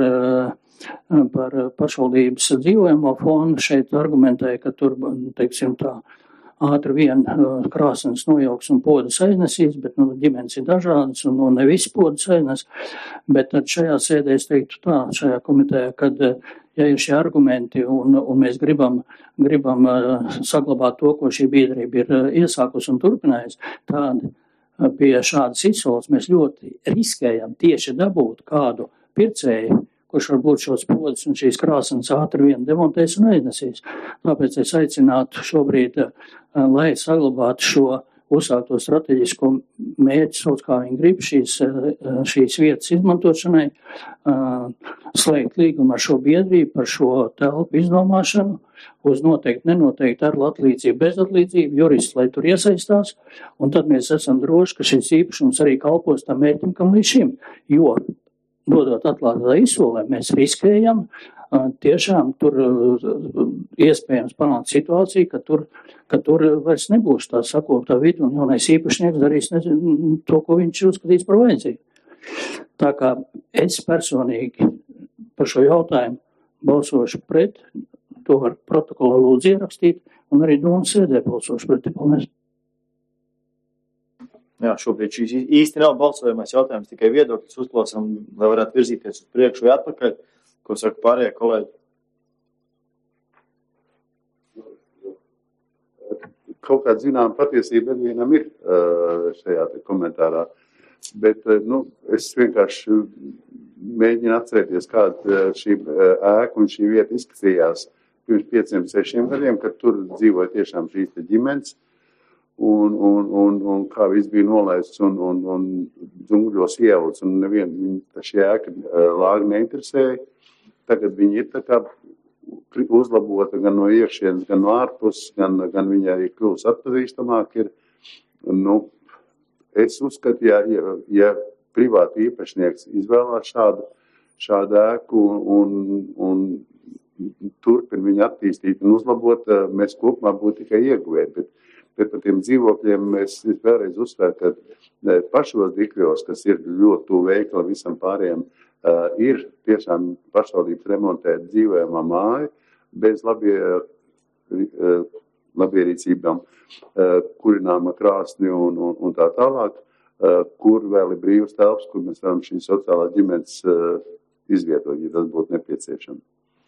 par pašvaldības dzīvojamo fondu. Šeit argumentēja, ka tur, teiksim tā, ātri vien krāsnes nojauks un podas aiznesīs, bet nu, ģimenes ir dažādas un nu, ne visi podas aiznes. Bet tad šajā sēdē es teiktu tā, šajā komitejā, kad ja ir šie argumenti un, un mēs gribam, gribam saglabāt to, ko šī biedrība ir iesākusi un turpinājusi, tad pie šādas izsoles mēs ļoti riskējam tieši dabūt kādu pircēju, kurš varbūt šos podus un šīs krāsnes ātri vien demontēs un aiznesīs. Tāpēc es aicinātu šobrīd, lai saglabātu šo uzsākto strateģisko mērķi, sauc kā viņi grib, šīs, šīs vietas izmantošanai, slēgt līgumu ar šo biedrību par šo telpu iznomāšanu, uz noteikti, nenoteikti ar atlīdzību, bez atlīdzību, juristi, lai tur iesaistās, un tad mēs esam droši, ka šis īpašums arī kalpos tam mērķim, kam līdz šim, jo dodot atklātā izsolē, mēs riskējam, tiešām tur iespējams panākt situāciju, ka tur, ka tur vairs nebūs tā sakoptā vidi un jaunais īpašnieks darīs nezinu, to, ko viņš uzskatīs par vajadzīgu. Tā kā es personīgi par šo jautājumu balsošu pret, to var protokolā lūdzu ierakstīt, un arī domas sēdē balsošu pret. Paldies. Jā, šobrīd šīs īsti nav balsojamais jautājums, tikai viedokļus uzklausām, lai varētu virzīties uz priekšu vai atpakaļ, ko saka pārējie kolēģi. kaut kāda zināma patiesība vienam ir šajā te komentārā. Bet, nu, es vienkārši mēģinu atcerēties, kāda šī ēka un šī vieta izskatījās pirms pieciem, sešiem gadiem, kad tur dzīvoja tiešām šīs te ģimenes. Un, un, un, un kā viss bija nolaists un, un, un džungļos ievilts, un nevienu šī ēka lāga neinteresēja. Tagad viņi ir tā kā uzlabota gan no iekšienes, gan no ārpus, gan, gan viņa arī kļūst atpazīstamāk ir. Nu, es uzskatu, ja, ja, ja privāti īpašnieks izvēlās šādu, šādu ēku un, un turpin viņu attīstīt un uzlabot, mēs kopumā būtu tikai ieguvēji. Bet, bet par tiem dzīvokļiem es vēlreiz uzsveru, ka pašos Dikļos, kas ir ļoti tuvu veikali visam pārējiem, uh, ir tiešām pašvaldības remontēt dzīvojamā māja bez labie, uh, labierīcībām, uh, kurināma krāsni un, un, un tā tālāk, uh, kur vēl ir brīvas telpas, kur mēs varam šīs sociālās ģimenes uh, izvietot, ja tas būtu nepieciešams.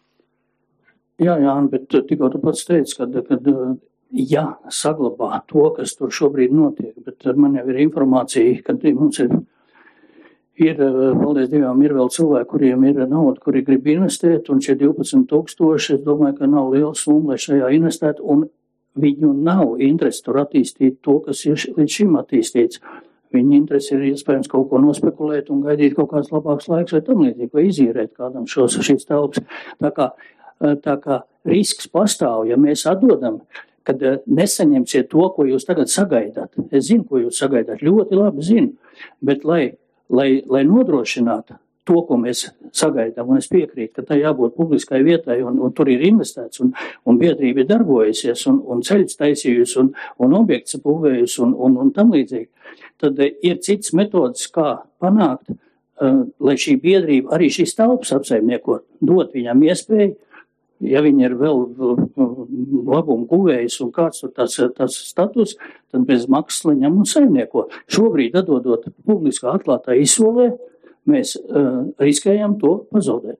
Jā, jā, bet tikko tu pats teici, kad, kad ja saglabā to, kas tur šobrīd notiek, bet man jau ir informācija, ka mums ir, ir, paldies Dievam, ir vēl cilvēki, kuriem ir nauda, kuri grib investēt, un šie divpadsmit tūkstoši, es domāju, ka nav liela summa, lai šajā investētu, un viņu nav interesi tur attīstīt to, kas ir līdz šim attīstīts. Viņa interesi ir iespējams kaut ko nospekulēt un gaidīt kaut kāds labāks laiks vai tam līdzīgi, vai izīrēt kādam šos šīs telpas. Tā kā Tā kā risks pastāv, ja mēs atdodam, kad nesaņemsiet to, ko jūs tagad sagaidāt. Es zinu, ko jūs sagaidāt, ļoti labi zinu, bet lai, lai, lai nodrošinātu to, ko mēs sagaidām, un es piekrītu, ka tā jābūt publiskai vietai, un, un tur ir investēts, un, un biedrība ir darbojusies, un, un ceļus taisījusi, un, un objekts būvējusi, un, un, un tam līdzīgi. Tad ir cits metodas, kā panākt, uh, lai šī biedrība arī šīs telpas apsaimniekot, dot viņam iespēju. Ja viņi ir vēl labumu guvējis un kāds tur tāds, tāds status, tad bez maksas leņam un saimnieko. Šobrīd, atdodot publiskā atklātā izsolē, mēs uh, riskējam to pazaudēt.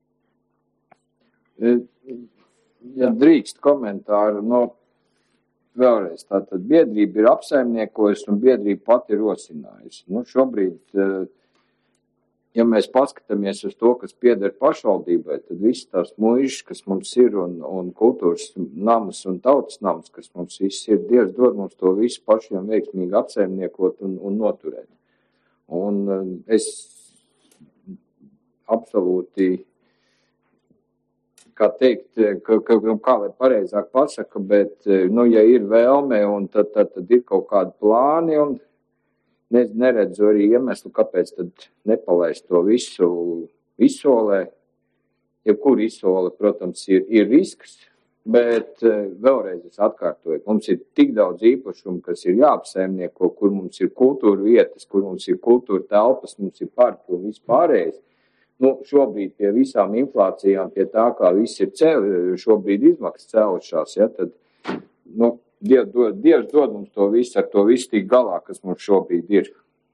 Ja drīkst komentāru, no vēlreiz, tātad biedrība ir apsaimniekojusi un biedrība pati rosinājusi. Nu, šobrīd, ja mēs paskatāmies uz to, kas pieder pašvaldībai, tad viss tās muižas, kas mums ir, un, un kultūras namas un tautas namas, kas mums viss ir, Dievs dod mums to visu pašiem veiksmīgi apsaimniekot un, un noturēt. Un es absolūti, kā teikt, ka, ka, kā lai pareizāk pasaka, bet, nu, ja ir vēlme, un tad, tad, tad ir kaut kādi plāni, un Ne, neredzu arī iemeslu, kāpēc tad nepalaist to visu izsolē. Jebkur izsole, protams, ir, ir risks, bet vēlreiz es atkārtoju, mums ir tik daudz īpašumu, kas ir jāapsaimnieko, kur mums ir kultūra vietas, kur mums ir kultūra telpas, mums ir parki un viss pārējais. Nu, šobrīd pie visām inflācijām, pie tā, kā viss ir cēl, šobrīd izmaksas cēlušās, ja, tad, nu, Dievs dod, Dievs dod mums to visu, ar to visu tik galā, kas mums šobrīd ir.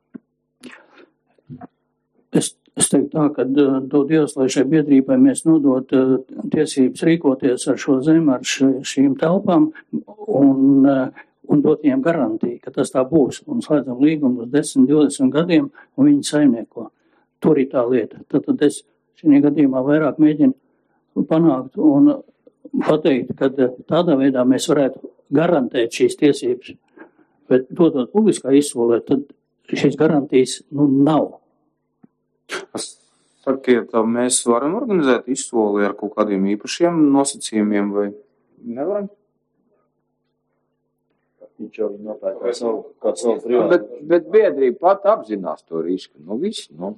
Es, es teiktu tā, ka dod Dievs, lai šai biedrībai mēs nodot tiesības rīkoties ar šo zemi, ar šīm telpām un, un dot viņiem garantiju, ka tas tā būs. Un slēdzam līgumu uz desmit, divdesmit gadiem un viņi saimnieko. Tur ir tā lieta. Tad, tad es šī gadījumā vairāk mēģinu panākt un pateikt, ka tādā veidā mēs varētu garantēt šīs tiesības, bet dodot publiskā izsolē, tad šīs garantijas nu nav. Sakiet, mēs varam organizēt izsoli ar kaut kādiem īpašiem nosacījumiem vai nevaram? Viņš jau nopērk kā savu, kā savu privātu. Bet, bet biedrība pat apzinās to risku. Nu, viss, nu.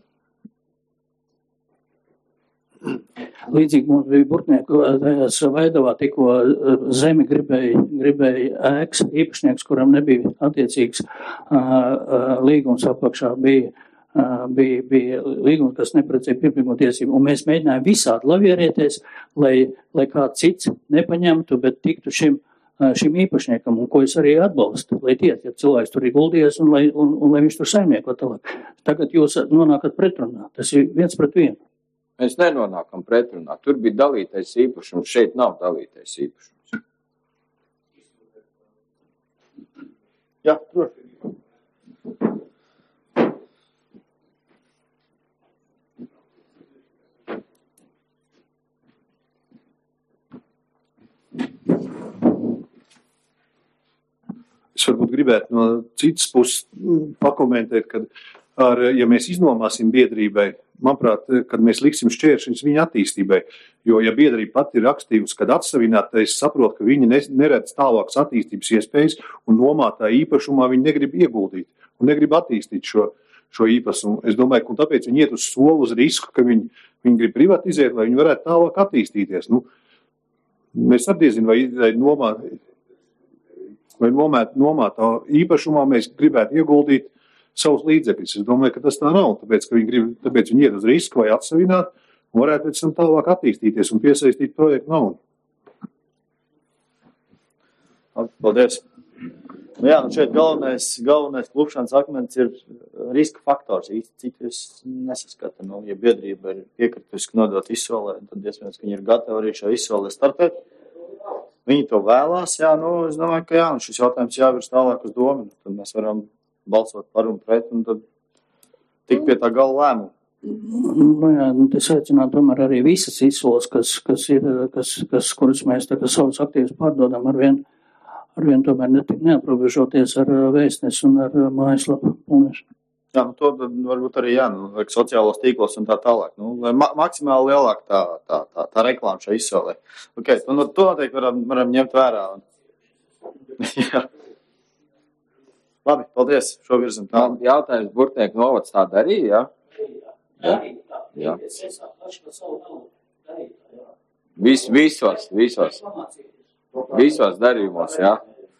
Līdzīgi mums bija Burtnieku Vaidavā tikko zemi gribēja, gribēja ēkas īpašnieks, kuram nebija attiecīgs uh, līgums apakšā, bija, uh, bija, bija līgums, kas neprecēja pirmīgo tiesību. Un mēs mēģinājām visādi lavierēties, lai, lai kāds cits nepaņemtu, bet tiktu šim, uh, šim īpašniekam, un ko es arī atbalstu, lai tiet, ja cilvēks tur ir guldījies un lai, un, un lai viņš tur saimnieko tālāk. Tagad jūs nonākat pretrunā, tas ir viens pret vienu. Mēs nenonākam pretrunā. Tur bija dalītais īpašums, šeit nav dalītais īpašums. Jā, droši. Es varbūt gribētu no citas puses pakomentēt, ka ar, ja mēs iznomāsim biedrībai, manuprāt, kad mēs liksim šķēršļus viņa attīstībai, jo ja biedrība pati ir rakstījusi, kad atsavināt, es saprotu, ka viņi neredz tālākas attīstības iespējas un nomātā īpašumā viņi negrib ieguldīt un negrib attīstīt šo, šo īpašumu. Es domāju, ka tāpēc viņi iet uz soli, uz risku, ka viņi, viņi grib privatizēt, lai viņi varētu tālāk attīstīties. Nu, mēs arī diezin, vai, vai nomāt, vai nomāt, nomātā īpašumā mēs gribētu ieguldīt savus līdzekļus. Es domāju, ka tas tā nav, tāpēc, ka viņi grib, tāpēc viņi iet uz risku vai atsavināt un varētu pēc tam tālāk attīstīties un piesaistīt projektu naudu. Paldies. Nu jā, nu šeit galvenais, galvenais klupšanas akmens ir riska faktors. Īsti cik es nesaskatu. Nu, ja biedrība ir piekritusi nodot izsolē, tad iespējams, ka viņi ir gatavi arī šo izsolē startēt. Viņi to vēlās, jā, nu, es domāju, ka jā, un šis jautājums jāvirs tālāk uz domu. Tad mēs varam balsot par un pret un tad tik pie tā gala lēmumu. Nu jā, es aicinātu tomēr arī visas izsoles, kas, kas ir, kas, kas, kuras mēs tā kā savus aktīvus pārdodam ar vien, ar vien tomēr neaprobežoties ar vēstnesi un ar mājaslapu. Jā, nu to varbūt arī jā, nu, vajag sociālos tīklos un tā tālāk. Nu, ma maksimāli lielāk tā, tā, tā, tā reklāma šai izsolē. Ok, to, nu, to noteikti varam, varam ņemt vērā. Jā. Labi, paldies, šo virzam tā. Jautājums Burtnieku novads tā darīja, jā? Jā. Vis, visos, visos. Visos darījumos, jā.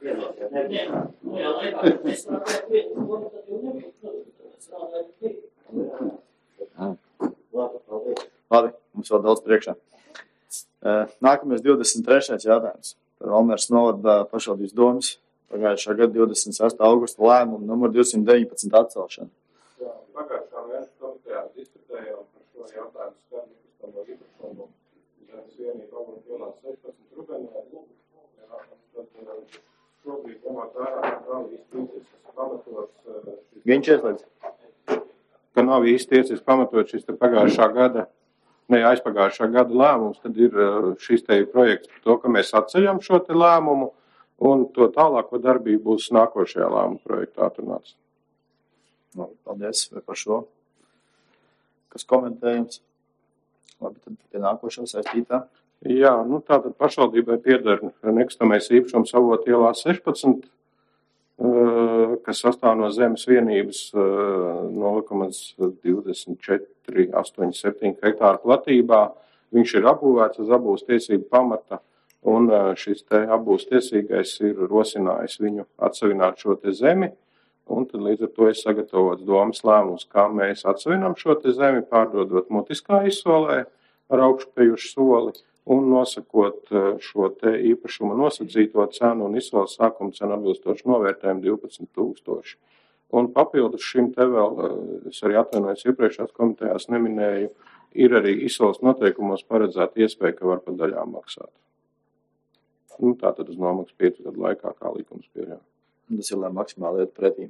Labi, mums vēl daudz priekšā. Nākamais divdesmit trešais jautājums. Par Valmieras novada pašvaldības domas pagājušā gada divdesmit sestā augusta lēmumu numur divsimt deviņpadsmit atcelšanu. Jā, pagājušā mēneša komitejā diskutējām par šo jautājumu skar nekustamo īpašumu zemes vienību Augusta ielā sešpadsmit Rubenē. Tad šobrīd domāt vērā, ka nav īsti tiesības pamatots. Viņš ieslēdz. Ka nav īsti tiesības pamatot šis te pagājušā gada, ne aizpagājušā gada lēmums, tad ir šis te projekts par to, ka mēs atceļam šo te lēmumu un to tālāko darbību būs nākošajā lēmuma projektā atrunāts. No, paldies par šo. Kas komentējums? Labi, tad pie nākošā saistītā. Jā, nu tātad pašvaldībai pieder nekustamais īpašums Avotu ielā sešpadsmit, kas sastāv no zemes vienības nulle komats divdesmit četri astoņi septiņi hektāru platībā. Viņš ir apbūvēts uz apbūves tiesību pamata, un šis te apbūves tiesīgais ir rosinājis viņu atsavināt šo te zemi, un tad līdz ar to ir sagatavots domas lēmums, kā mēs atsavinām šo te zemi, pārdodot mutiskā izsolē ar augšupejušu soli, un nosakot šo te īpašuma nosacīto cenu un izsoles sākuma cenu atbilstoši novērtējumu divpadsmit tūkstoši. Un papildus šim te vēl, es arī atvainojos iepriekšējās komitejās neminēju, ir arī izsoles noteikumos paredzēta iespēja, ka var pa daļām maksāt. Nu, tā tad uz nomaksas piecu gadu laikā, kā likums pieļauj. Tas ir, lai maksimāli iet pretī.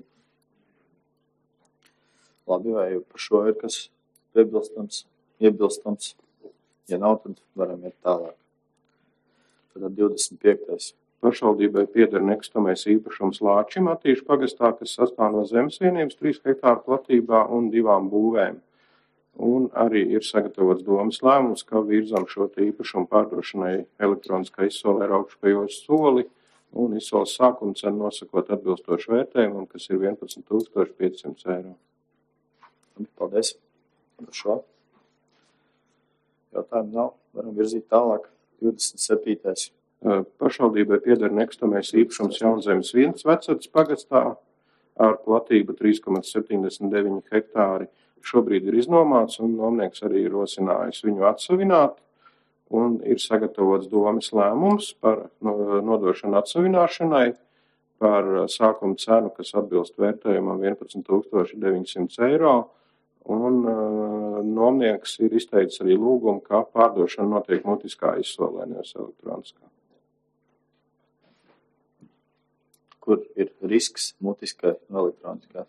Labi, vai par šo ir kas piebilstams, iebilstams? Ja nav, tad varam iet tālāk. Tad divdesmit piektais. Pašvaldībai pieder nekustamais īpašums Lāčim Attīšu pagastā, kas sastāv no zemes vienības trīs hektāru platībā un divām būvēm. Un arī ir sagatavots domas lēmums, ka virzam šo īpašumu pārdošanai elektroniskā izsolē ar augšupejošu soli un izsoles sākuma cenu nosakot atbilstošu vērtējumu, kas ir vienpadsmit tūkstoši piecsimt eiro. Paldies par šo. Jautājumu nav. Varam virzīt tālāk. divdesmit septītais. Pašvaldībai pieder nekustamais īpašums Jaunzemes viens vecats pagastā ar platību trīs komats septiņdesmit deviņi hektāri. Šobrīd ir iznomāts un nomnieks arī ir rosinājis viņu atsavināt un ir sagatavots domas lēmums par nodošanu atsavināšanai par sākuma cenu, kas atbilst vērtējumam vienpadsmit tūkstoši deviņsimt eiro. Un uh, nomnieks ir izteicis arī lūgumu, kā pārdošana notiek mutiskā izsolē, nevis elektroniskā. kur ir risks mutiskai un elektroniskai?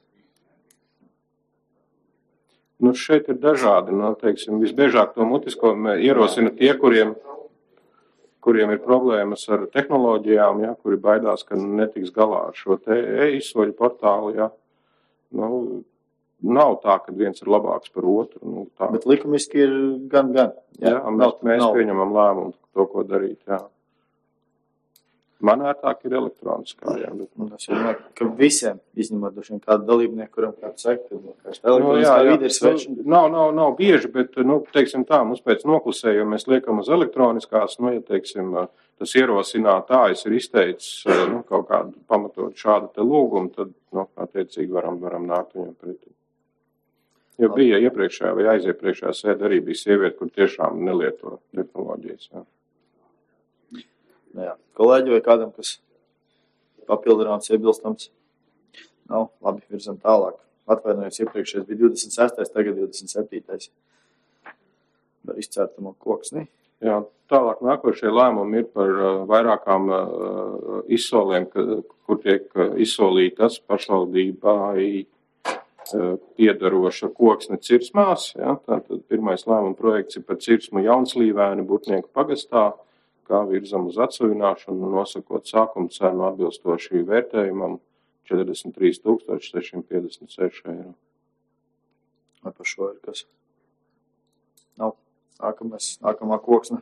Nu, šeit ir dažādi, nu, teiksim, visbiežāk to mutisko ierosina tie, kuriem, kuriem ir problēmas ar tehnoloģijām, ja, kuri baidās, ka netiks galā ar šo te e-izsoļu portālu, ja. Nu, nav tā, ka viens ir labāks par otru. Nu, tā. Bet likumiski ir gan, gan. Jā, jā mēs, mēs nav. pieņemam lēmumu to, ko darīt, jā. Man ērtāk ir elektroniskā, jā. Bet... Es domāju, ka visiem, izņemot došiem kādu dalībnieku, kuram kādu saka, ka vienkārši elektroniskā nu, vide ir sveša. Nav, nav, nav bieži, bet, nu, teiksim tā, mums pēc noklusējuma mēs liekam uz elektroniskās, nu, ja, teiksim, tas ierosinātājs ir izteicis, nu, kaut kādu pamatot šādu te lūgumu, tad, nu, attiecīgi varam, varam nākt viņam pretī. Jo bija iepriekšējā vai aiziepriekšējā sēde arī bija sieviete, kur tiešām nelieto tehnoloģijas, jā. Jā, kolēģi vai kādam, kas papildināts iebilstams? Nav, labi, virzam tālāk. Atvainojos, iepriekšējais bija divdesmit sestais, tagad divdesmit septītais. Par izcērtamo koksni. Jā, tālāk nākošie lēmumi ir par uh, vairākām uh, izsoliem, ka, kur tiek uh, izsolītas pašvaldībai uh, piedaroša koksne Cirsmās. Ja? Tātad pirmais lēmuma projekts ir par Cirsmu Jaunslīvēni Burtnieku pagastā, kā virzam uz atsavināšanu, nosakot sākuma cenu atbilstoši vērtējumam četrdesmit trīs tūkstoši seši simti piecdesmit seši eiro. Vai par šo ir kas? Nav. Nākamais, nākamā koksne.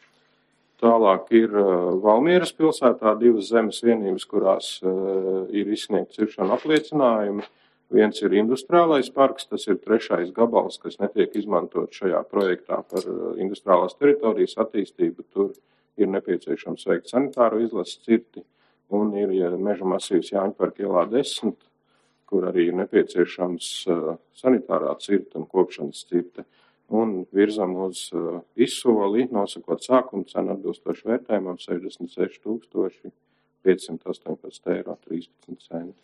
Tālāk ir uh, Valmieras pilsētā divas zemes vienības, kurās uh, ir izsniegts ciršana apliecinājumi. Viens ir industriālais parks, tas ir trešais gabals, kas netiek izmantot šajā projektā par uh, industriālās teritorijas attīstību. Tur ir nepieciešams veikt sanitāro izlases cirti, un ir ja, meža masīvs Jāņparka ielā desmit, kur arī ir nepieciešams uh, sanitārā cirta un kopšanas cirte. Un virzam uz uh, izsoli, nosakot sākumu cenu atbilstoši vērtējumam sešdesmit seši tūkstoši piecsimt astoņpadsmit eiro trīsdesmit centi.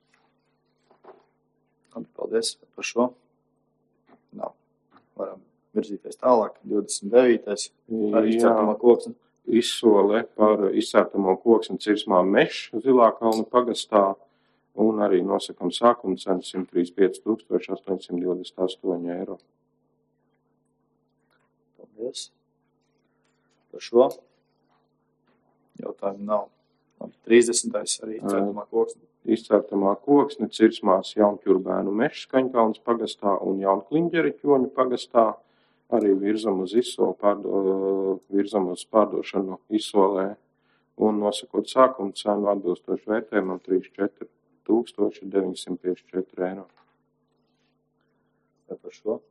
Labi, paldies par šo. Nav. Varam virzīties tālāk. divdesmit devītais Ar izcērtamo koksni. Izsole par izcērtamo koksni Cirsmā Mešs Zilākalnu pagastā un arī nosakam sākuma cenu simt trīsdesmit pieci tūkstoši astoņsimt divdesmit astoņi eiro. Paldies. Par šo jautājumu nav. trīsdesmitais arī izcērtamā koksne. Izcērtamā koksne Cirsmās Jaunķurbēnu Mešs Kaņkalnas pagastā un Jaunkliņģeri Ķoņu pagastā. Arī virzam uz izsoli, pārdo, virzam uz pārdošanu izsolē un nosakot sākumu cenu atbilstoši vērtējumam trīsdesmit četri tūkstoši deviņsimt piecdesmit četri eiro. Vai par šo?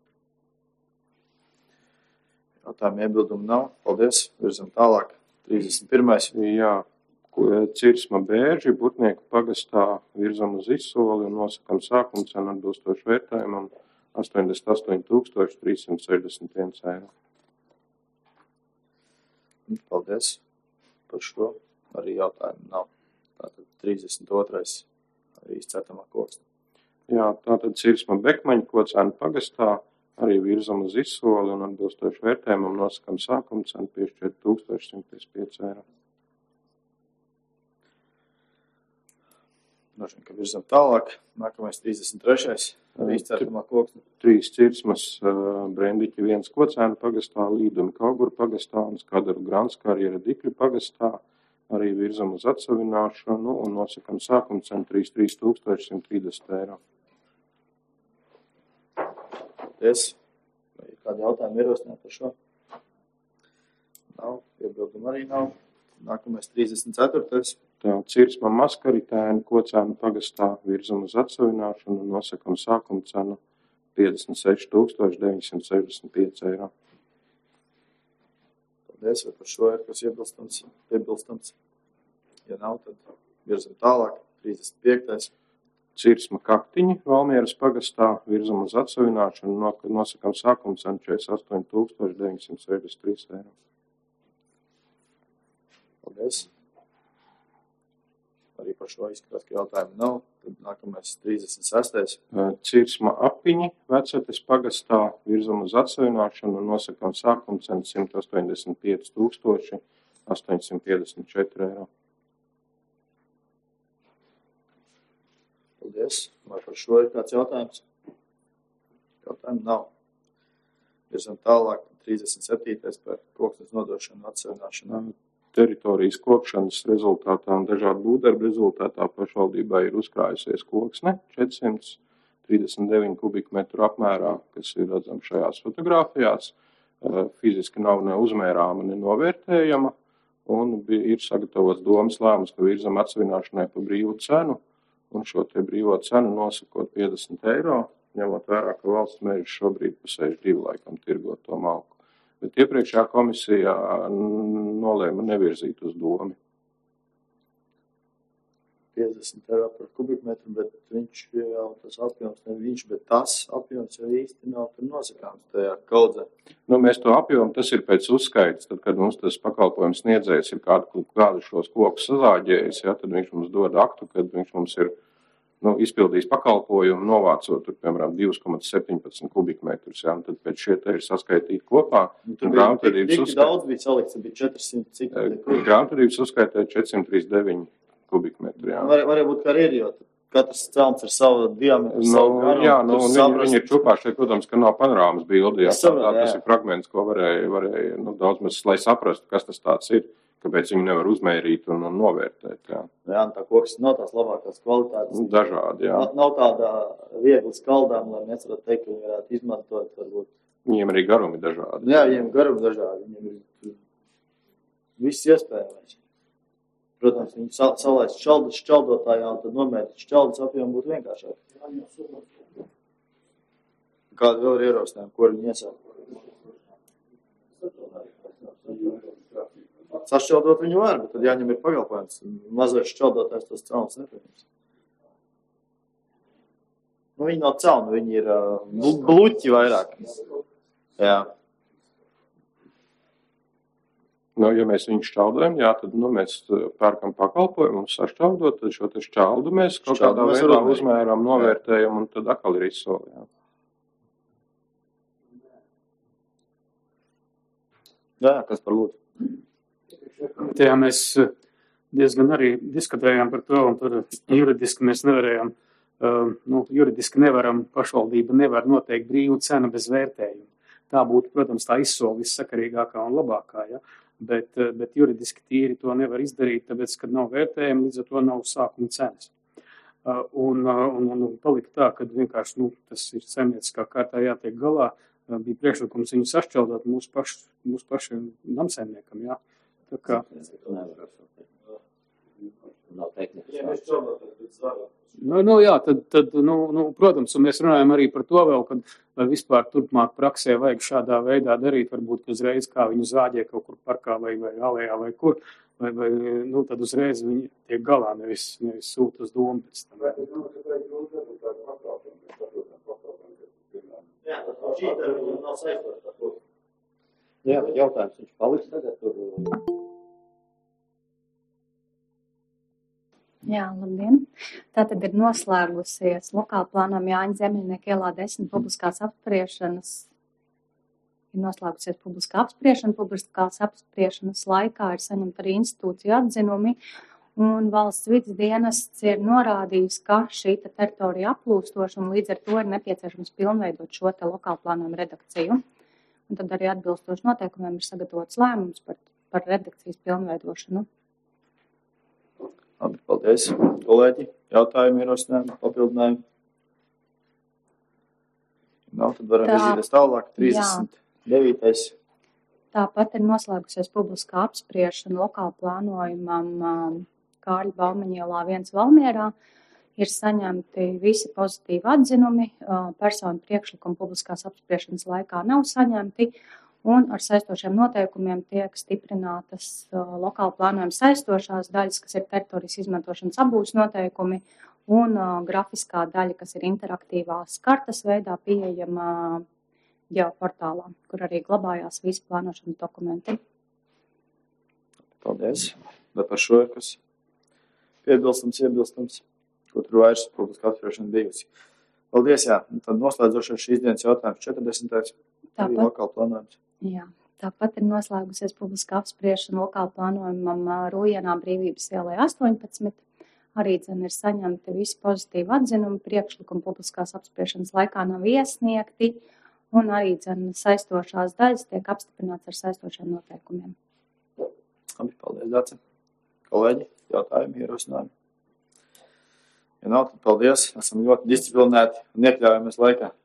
Jautājumu iebildumu nav. Paldies. Virzam tālāk. trīsdesmit pirmais Jā, Cirsma Bērži Burtnieku pagastā virzam uz izsoli un nosakam sākumu cenu atbilstoši vērtējumam astoņdesmit astoņi tūkstoši trīssimt sešdesmit viens eiro. Paldies par šo. Arī jautājumu nav. Tātad trīsdesmit otrais arī izcērtamā koksne. Jā, tātad Cirsma Bekmaņa Kocēna pagastā arī virzam uz izsoli un atbilstoši vērtējumam nosakam sākumu cenu piešķirt tūkstoši simt piecdesmit pieci eiro. Droši vien, ka virzam tālāk. Nākamais trīsdesmit trešais Arī izcērtamā koksne. Trīs Cirsmas uh, Brendiķi viens Kocēna pagastā, Līdumi Kauguru pagastā un Skadaru Grants karjera Dikļu pagastā. Arī virzam uz atsavināšanu un nosakam sākumu cenu trīsdesmit trīs tūkstoši simt trīsdesmit eiro. Paldies. Vai ir kādi jautājumi ierosināt par šo? Nav. Iebildumu arī nav. Nākamais trīsdesmit ceturtais Tā Cirsma Maskaritēna Kocēna pagastā virzam uz atsavināšanu un nosakam sākumu cenu piecdesmit seši tūkstoši deviņsimt sešdesmit pieci eiro. Paldies, vai par šo ir kas iebilstams, piebilstams? Ja nav, tad virzam tālāk. trīsdesmit piektais Cirsma Kaktiņi Valmieras pagastā virzam uz atsavināšanu un nosakam sākumu cenu četrdesmit astoņi tūkstoši deviņsimt sešdesmit trīs eiro. Paldies. Arī par šo izskatās, ka jautājumu nav. Tad nākamais trīsdesmit sestais Cirsma Apiņi Vecetes pagastā virzam uz atsavināšanu un nosakam sākumu cenu simt astoņdesmit pieci tūkstoši astoņsimt piecdesmit četri eiro. Paldies. Vai par šo ir kāds jautājums? Jautājumu nav. Virzam tālāk, trīsdesmit septītais par koksnes nodošanu atsevināšanā. Teritorijas kopšanas rezultātā un dažādu būvdarbu rezultātā pašvaldībā ir uzkrājusies koksne četrsimt trīsdesmit deviņi kubikmetru apmērā, kas ir redzams šajās fotogrāfijās. Fiziski nav ne uzmērāma, ne novērtējama, un ir sagatavots domas lēmums, ka virzam atsevināšanai pa brīvu cenu, un šo te brīvo cenu nosakot piecdesmit eiro, ņemot vērā, ka valsts mežs šobrīd pa sešdesmit divi laikam tirgot to malku. Bet iepriekšējā komisijā nolēma nevirzīt uz domi. piecdesmit eiro par kubikmetru, bet viņš jau tas apjoms, ne viņš, bet tas apjoms jau īsti nav tur nosakāms tajā kaudzē. Nu, mēs to apjomu, tas ir pēc uzskaits, tad, kad mums tas pakalpojums sniedzējs ir kādu, kādu šos kokus sazāģējis, ja, tad viņš mums dod aktu, kad viņš mums ir nu, izpildījis pakalpojumu, novācot, tur, piemēram, divi komats septiņpadsmit kubikmetrus, ja, un tad pēc šie te ir saskaitīti kopā. Nu, tur bija tik uzskait... daudz bija salikts, bija četrsimt cik. Grāmatvedības uzskaitē četrsimt trīsdesmit deviņi kubikmetri, jā. Var, varēja būt kā ir, jo katrs celms ar savu diametru, no, savu garumu. Jā, nu, un viņi, viņi ir čupāšie, protams, ka nav panorāmas bildi, jā, tā, tā, tas jā. ir fragments, ko varēja, varēja nu, daudz mēs, lai saprastu, kas tas tāds ir, kāpēc viņi nevar uzmērīt un, un novērtēt, jā. Jā, un tā koks nav tās labākās kvalitātes. Dažādi, jā. Nav, nav tādā viegli skaldām, lai mēs varētu teikt, ka viņi varētu izmantot, varbūt. Viņiem arī garumi dažādi. Jā, viņiem garumi dažādi, viņiem ir viss iespējamais. Protams, viņi sal, salaist šķaldas šķaldotājā un tad nomērīt šķaldas apjomu būtu vienkāršāk. Kādi vēl ir ierosinājumi, ko viņi iesāk? Sašķeldot viņu var, bet tad jāņem ir pakalpojums. Mazais šķeldotājs tos celnus nepieņems. Nu, viņi nav celni, viņi ir uh, bluķi vairāk. Jā. Nu, ja mēs viņu šķaldojam, jā, tad nu, mēs pērkam pakalpojumu un sašķaldot, tad šo te šķaldu mēs kaut kādā veidā uzmēram, novērtējam un tad atkal ir izsoli. Jā. Jā, kas par lūdzu? Tajā mēs diezgan arī diskutējām par to, un tur juridiski mēs nevarējām, uh, nu, juridiski nevaram, pašvaldība nevar noteikt brīvu cenu bez vērtējuma. Tā būtu, protams, tā izsola vissakarīgākā un labākā, ja? bet, bet juridiski tīri to nevar izdarīt, tāpēc, kad nav vērtējuma, līdz ar to nav sākuma cenas. Uh, un, un, un palika tā, ka vienkārši, nu, tas ir saimnieciskā kārtā jātiek galā, uh, bija priekšlikums viņu sašķeldot mūsu, paš, mūsu pašiem namsaimniekam, jā. Tā kā... Nu, nu jā, tad, tad nu, nu, protams, un mēs runājam arī par to vēl, kad vai vispār turpmāk praksē vajag šādā veidā darīt, varbūt uzreiz kā viņu zāģē kaut kur parkā vai, vai alejā vai kur, vai, vai nu, tad uzreiz viņi tiek galā, nevis, nevis sūta uz domu pēc tam. Jā, tas šī tā nav saistot ar to. Jā, jautājums viņš paliks tagad tur. Jā, labdien. Tātad ir noslēgusies lokāla plānojuma Jāņa Zemļnieka ielā desmit publiskās apspriešanas. Ir noslēgusies publiskā apspriešana. Publiskās apspriešanas laikā ir saņemta arī institūciju atzinumi. Un valsts vides dienests ir norādījis, ka šī teritorija aplūstoša un līdz ar to ir nepieciešams pilnveidot šo te lokāla plānojuma redakciju. Un tad arī atbilstoši noteikumiem ir sagatavots lēmums par, par redakcijas pilnveidošanu. Labi, paldies. Kolēģi, jautājumi, ierosinājumi, papildinājumi? Nav, tad varam virzīties tālāk. trīsdesmit devītais. Tāpat ir noslēgusies publiskā apspriešana lokāla plānojumam Kārļa Baumaņa ielā viens Valmierā. Ir saņemti visi pozitīvi atzinumi, personu priekšlikumi publiskās apspriešanas laikā nav saņemti, un ar saistošiem noteikumiem tiek stiprinātas lokāla plānojuma saistošās daļas, kas ir teritorijas izmantošanas apbūves noteikumi, un grafiskā daļa, kas ir interaktīvās kartas veidā pieejama ģeoportālā, kur arī glabājās visi plānošanas dokumenti. Paldies. Vai par šo ir kas piebilstams, iebilstams? Ko tur vairs publiskā apspriešana bijusi. Paldies, jā. Tad noslēdzošais šīs dienas jautājums četrdesmitais. Arī lokāla plānojums. Jā. Tāpat ir noslēgusies publiskā apspriešana lokāla plānojumam Rūjienā Brīvības ielai astoņpadsmit. arī dzen ir saņemti visi pozitīvi atzinumi, priekšlikumi publiskās apspriešanas laikā nav iesniegti, un arī dzen saistošās daļas tiek apstiprināts ar saistošiem noteikumiem. Labi, paldies, Dace. Kolēģi, jautājumi, ierosinājumi? Ja nav, tad paldies. Esam ļoti disciplinēti un iekļaujamies laikā.